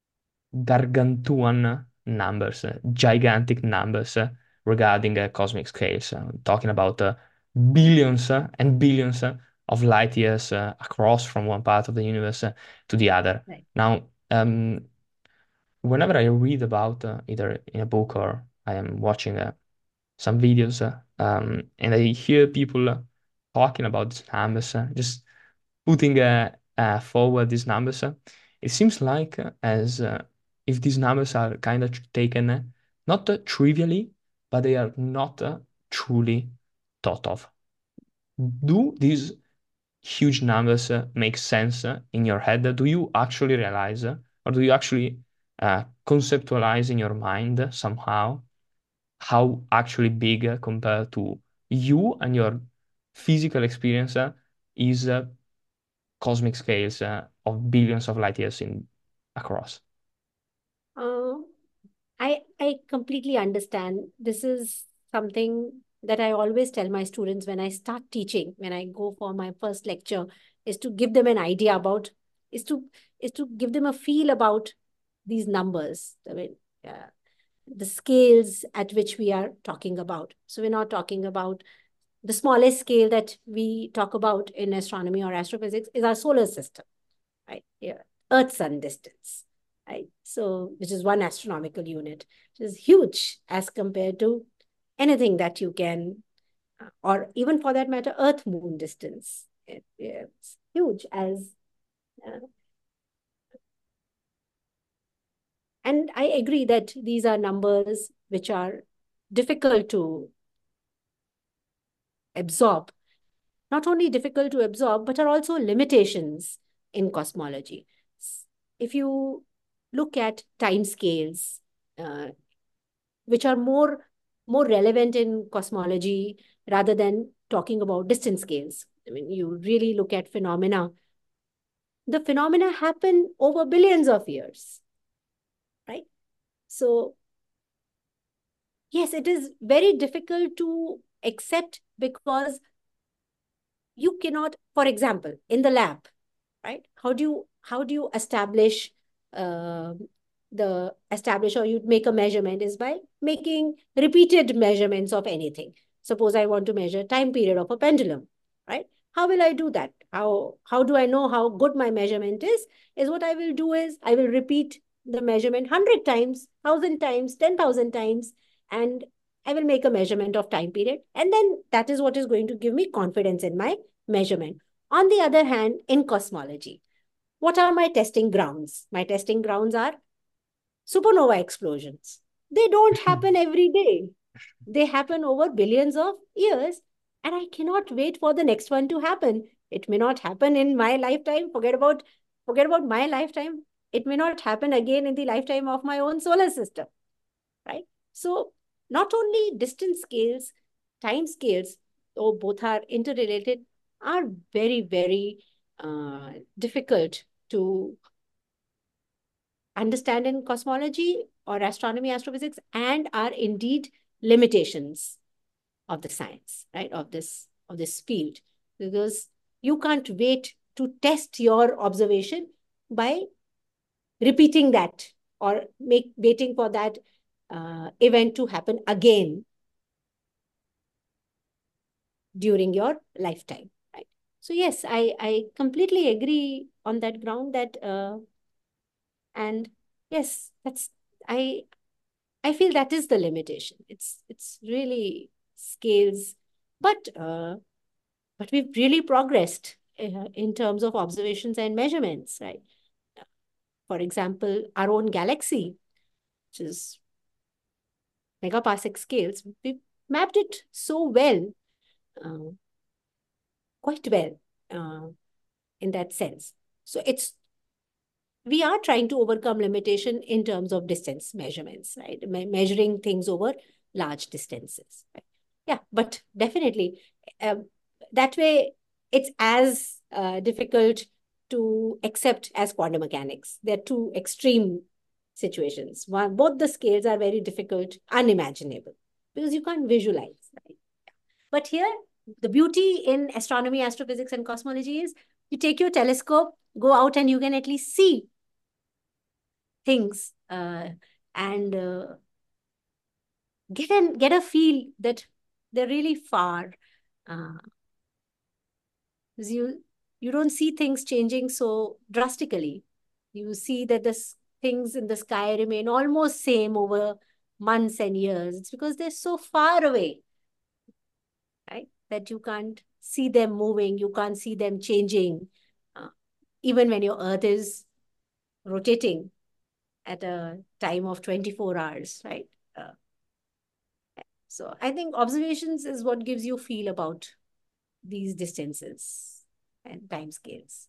gargantuan numbers, gigantic numbers regarding cosmic scales, talking about billions and billions of light years across from one part of the universe to the other. Right. Now, whenever I read about either in a book or I am watching some videos and I hear people talking about these numbers, just putting forward these numbers, it seems like as if these numbers are kind of taken not trivially, but they are not truly thought of. Do these huge numbers make sense in your head? Do you actually realize, or do you actually conceptualize in your mind somehow how actually big compared to you and your physical experience is cosmic scales of billions of light years in across? Uh, I completely understand. This is something that I always tell my students when I start teaching, when I go for my first lecture, is to give them an idea about, is to is to give them a feel about these numbers. I mean, the scales at which we are talking about. So we're not talking about the smallest scale that we talk about in astronomy or astrophysics is our solar system, right? Yeah. Earth sun distance, right? So, which is one astronomical unit, which is huge as compared to anything that you can, or even for that matter, Earth moon distance. It's huge as, uh, and I agree that these are numbers which are difficult to absorb, not only difficult to absorb, but are also limitations in cosmology. If you look at time scales, uh, which are more relevant in cosmology rather than talking about distance scales. I mean, you really look at phenomena. The phenomena happen over billions of years, right? So, yes, it is very difficult to accept because you cannot, for example, in the lab, right? How do you establish uh, or you make a measurement is by making repeated measurements of anything. Suppose I want to measure time period of a pendulum, right? How will I do that? How do I know how good my measurement is? Is what I will do is I will repeat the measurement 100 times, 1,000 times, 10,000 times, and I will make a measurement of time period. And then that is what is going to give me confidence in my measurement. On the other hand, in cosmology, what are my testing grounds? My testing grounds are supernova explosions. They don't happen every day. They happen over billions of years, and I cannot wait for the next one to happen. It may not happen in my lifetime. Forget about my lifetime. It may not happen again in the lifetime of my own solar system, right? So not only distance scales, time scales, though both are interrelated, are very, very difficult to understand in cosmology or astronomy, astrophysics, and are indeed limitations of the science, right? Of this field, because you can't wait to test your observation by repeating that or waiting for that event to happen again during your lifetime, right? So yes, I completely agree on that ground that and yes, that's I I feel that is the limitation. It's really scales, but we've really progressed in terms of observations and measurements, right? For example, our own galaxy, which is megaparsec scales, we mapped it so well, uh, quite well, uh, in that sense. So it's we are trying to overcome limitation in terms of distance measurements, right? Measuring things over large distances. Right? Yeah, but definitely um, that way it's as difficult to accept as quantum mechanics. They're two extreme situations. One, both the scales are very difficult, unimaginable because you can't visualize. Right? But here, the beauty in astronomy, astrophysics, and cosmology is you take your telescope, go out, and you can at least see things uh, and get a feel that they're really far. Uh, 'Cause you don't see things changing so drastically. You see that things in the sky remain almost same over months and years. It's because they're so far away, right? That you can't see them moving, you can't see them changing, uh, even when your Earth is rotating at a time of 24 hours, right? Uh, so I think observations is what gives you feel about these distances and time scales.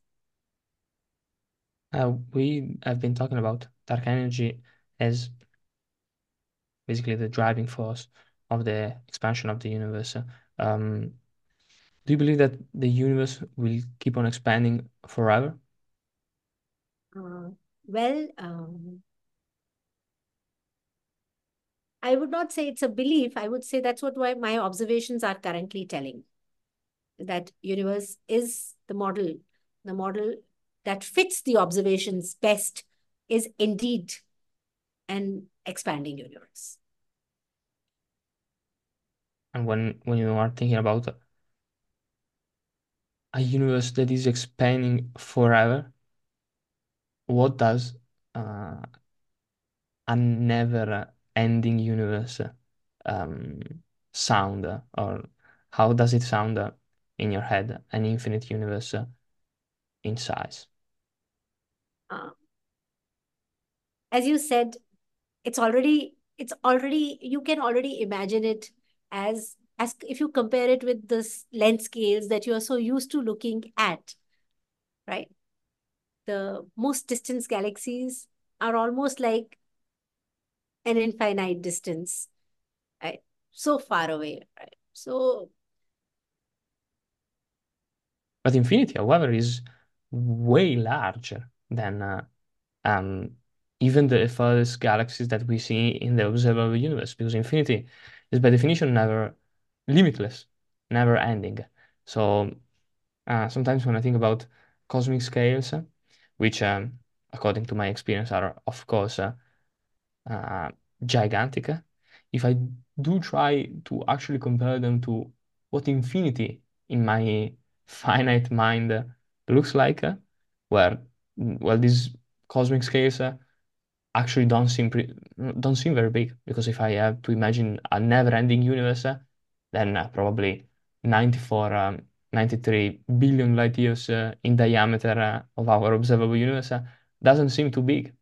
We have been talking about dark energy as basically the driving force of the expansion of the universe. Um, do you believe that the universe will keep on expanding forever? Uh, well, I would not say it's a belief. I would say that's what my observations are currently telling. That universe is the model that fits the observations best is indeed an expanding universe. And when you are thinking about a universe that is expanding forever, what does uh, a never ending universe um, sound, or how does it sound in your head, an infinite universe in size? Uh, as you said, it's already you can already imagine it as if you compare it with the length scales that you are so used to looking at, right? The most distant galaxies are almost like an infinite distance, right? So far away, right? So But infinity, however, is way larger than um, even the farthest galaxies that we see in the observable universe, because infinity is by definition never limitless, never ending. So sometimes when I think about cosmic scales, which according to my experience are of course uh, gigantic, if I do try to actually compare them to what infinity in my finite mind looks like, where well these cosmic scales actually don't seem very big, because if I have to imagine a never-ending universe, then probably 94 93 billion light years in diameter of our observable universe doesn't seem too big.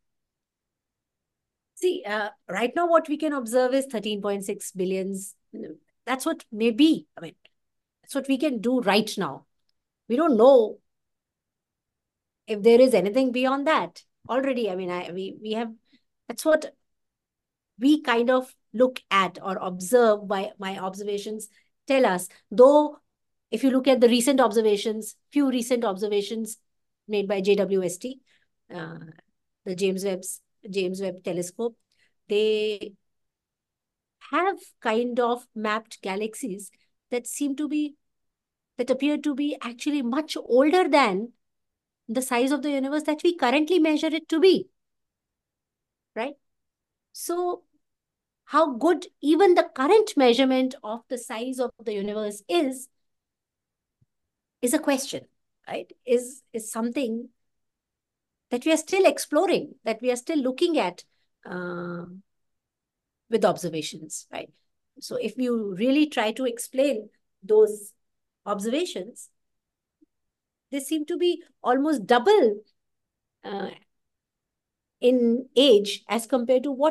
see, right now what we can observe is 13.6 billions. That's what may be. I mean, that's what we can do right now. We don't know if there is anything beyond that already. I mean, we have, that's what we kind of look at or observe. By my observations tell us, though, if you look at the recent observations, few recent observations made by JWST, uh, the James Webb Telescope, they have kind of mapped galaxies that seem to be that appear to be actually much older than the size of the universe that we currently measure it to be, right? So how good even the current measurement of the size of the universe is a question, right? Is something that we are still exploring, that we are still looking at uh, with observations, right? So if you really try to explain those observations, they seem to be almost double uh, in age as compared to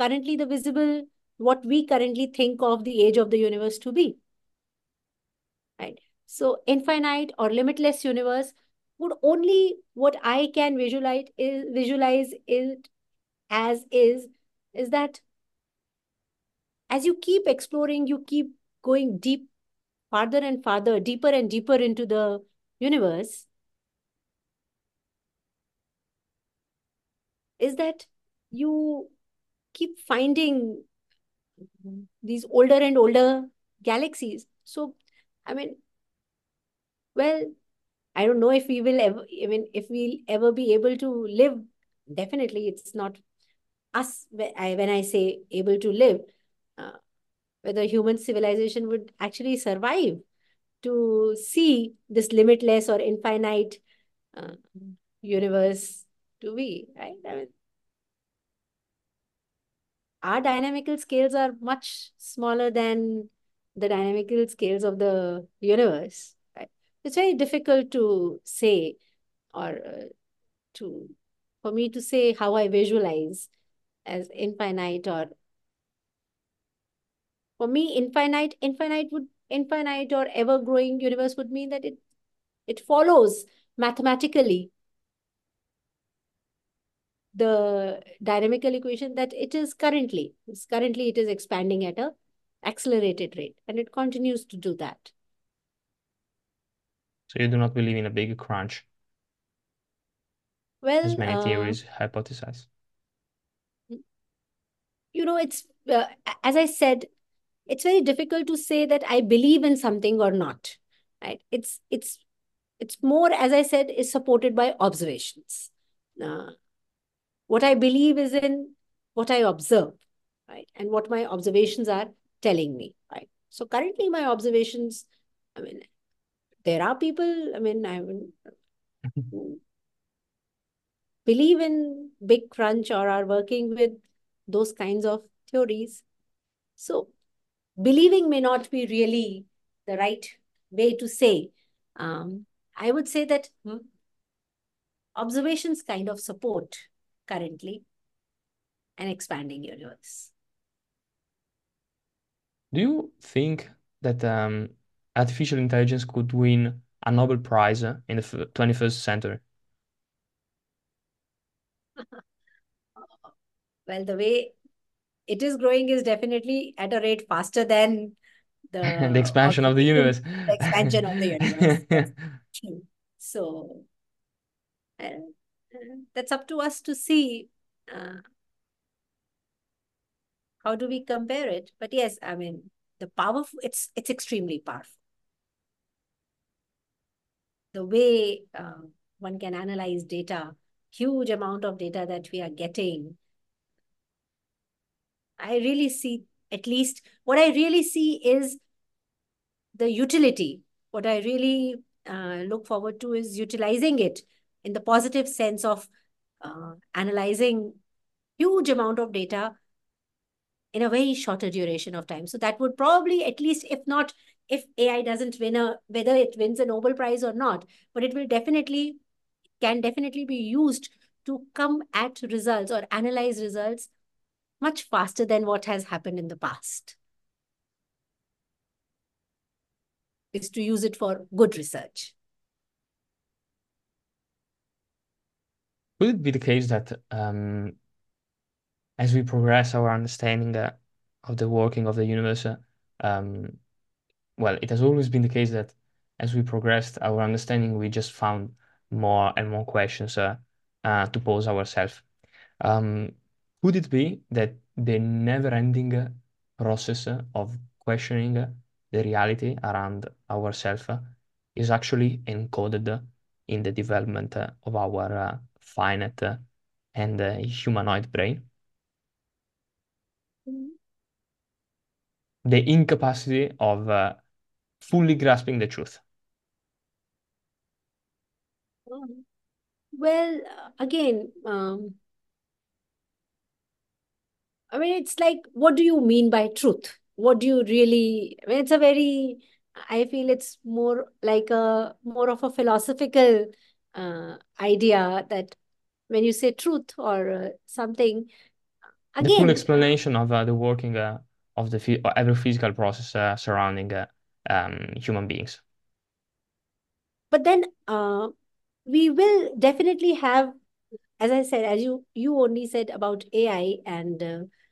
what we currently think of the age of the universe to be, right? So infinite or limitless universe would only what I can visualize it as is that as you keep exploring, you keep going deep, farther and farther, deeper and deeper into the universe, is that you keep finding these older and older galaxies. So, I mean, well, I don't know if we will ever, I mean, if we'll ever be able to live. Definitely, it's not. us, when I say able to live, uh, whether human civilization would actually survive to see this limitless or infinite uh, universe to be, right? I mean, our dynamical scales are much smaller than the dynamical scales of the universe, right? It's very difficult to say, or to for me to say how I visualize as infinite, or for me infinite or ever growing universe would mean that it follows mathematically the dynamical equation that it is expanding at a accelerated rate, and it continues to do that. So you do not believe in a big crunch, as Well, many theories hypothesize. it's as I said, it's very difficult to say that I believe in something or not, right? It's more, as I said, is supported by observations. uh, what I believe is in what I observe, right? And what my observations are telling me, right? So currently, my observations, I mean, there are people, I mean, who believe in big crunch or are working with those kinds of theories. So believing may not be really the right way to say. I would say that observations kind of support currently an expanding universe. Do you think that artificial intelligence could win a Nobel Prize in the 21st century? Well, the way it is growing is definitely at a rate faster than The the expansion of the observation, universe. the expansion of the universe. That's true. So that's up to us to see uh, how do we compare it. But yes, I mean, the powerful, it's extremely powerful. The way one can analyze data, huge amount of data that we are getting, I really see, at least what I really see is the utility. What I really look forward to is utilizing it in the positive sense of analyzing huge amount of data in a very shorter duration of time. So that would probably, at least, if not, if AI doesn't win whether it wins a Nobel Prize or not, but it will definitely, can definitely be used to come at results or analyze results much faster than what has happened in the past. Is to use it for good research. Could it be the case that as we progress our understanding of the working of the universe, um, well, it has always been the case that as we progressed our understanding, we just found more and more questions to pose ourselves. Um, could it be that the never-ending process of questioning the reality around ourselves is actually encoded in the development of our finite and humanoid brain? The incapacity of fully grasping the truth. Well, again, I mean, it's like, what do you mean by truth? What do you really, I mean, it's a very, I feel it's more like more of a philosophical idea that when you say truth or something, The full again, explanation of the working of every physical process surrounding human beings. but then we will definitely have, as I said, as you only said about AI, and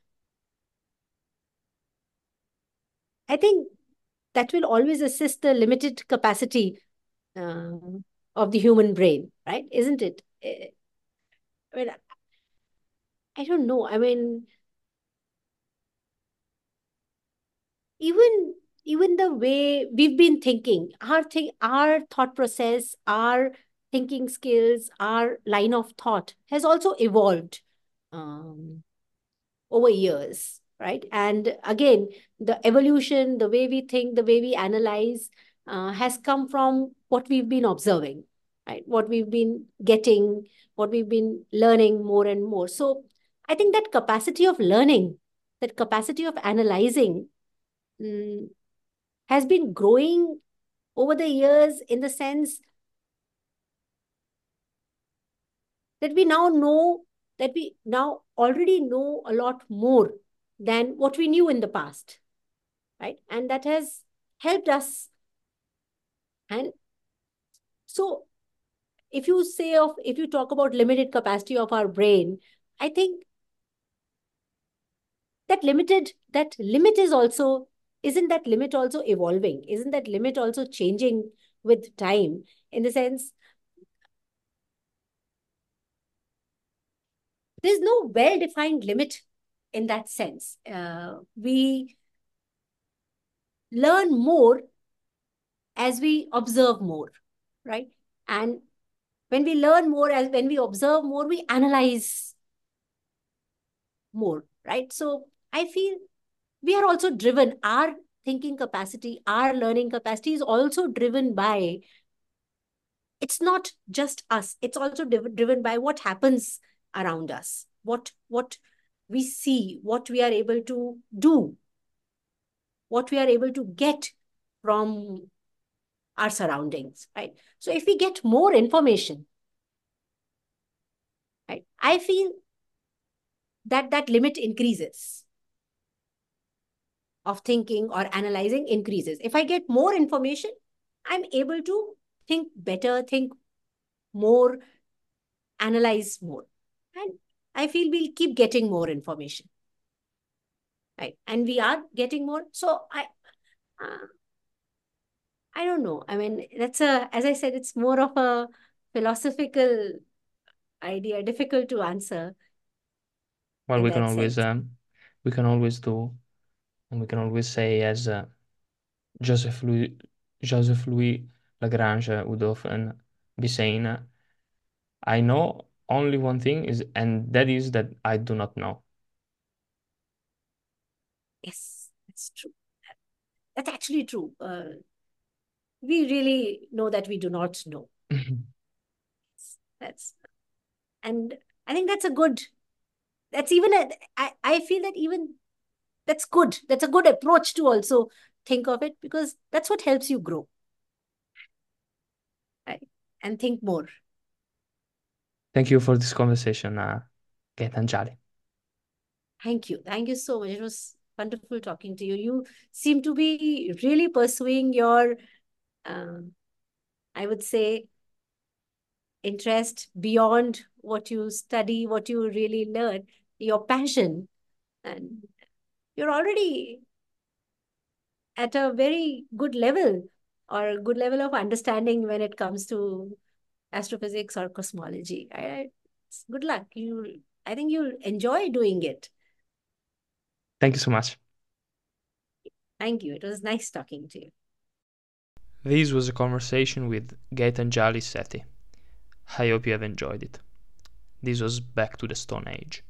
I think that will always assist the limited capacity uh, of the human brain, right? Isn't it? I mean, I don't know. I mean, even even the way we've been thinking, our thought process, our thinking skills, our line of thought has also evolved. over years, right? And again, the evolution, the way we think, the way we analyze, has come from what we've been observing, right? What we've been getting, what we've been learning more and more. So I think that capacity of learning, that capacity of analyzing, mm, has been growing over the years, in the sense that we now know, that we now already know a lot more than what we knew in the past, right? And that has helped us. And so if you talk about limited capacity of our brain, I think that limit is also, isn't that limit also evolving? Isn't that limit also changing with time? In the sense, there's no well-defined limit in that sense. We learn more as we observe more, right? And when we learn more, as when we observe more, we analyze more, right? So I feel we are also driven, our thinking capacity, our learning capacity is also driven by, it's not just us, it's also driven by what happens around us, what we see, what we are able to do, what we are able to get from our surroundings, right? So if we get more information, right, I feel that that limit increases of thinking or analyzing increases. If I get more information, I'm able to think better, think more, analyze more. And I feel we'll keep getting more information, right? And we are getting more. So uh, I don't know. I mean, as I said, it's more of a philosophical idea, difficult to answer Well, in that sense. we can always do, and we can always say, as Joseph Louis Joseph Louis Lagrange would often be saying, I know only one thing is, and that is that I do not know. Yes, that's true. That's actually true. We really know that we do not know. That's, and I think that's a good, that's even a, I feel that even that's good. That's a good approach to also think of it, because that's what helps you grow, right? And think more. Thank you for this conversation, Getanjali. Thank you. Thank you so much. It was wonderful talking to you. You seem to be really pursuing your, um, I would say, interest beyond what you study, what you really learn, your passion. And you're already at a very good level, or a good level of understanding when it comes to astrophysics or cosmology. Good luck. I think you'll enjoy doing it. Thank you so much. Thank you. It was nice talking to you. This was a conversation with Getanjali Sethi. I hope you have enjoyed it. This was Back to the Stone Age.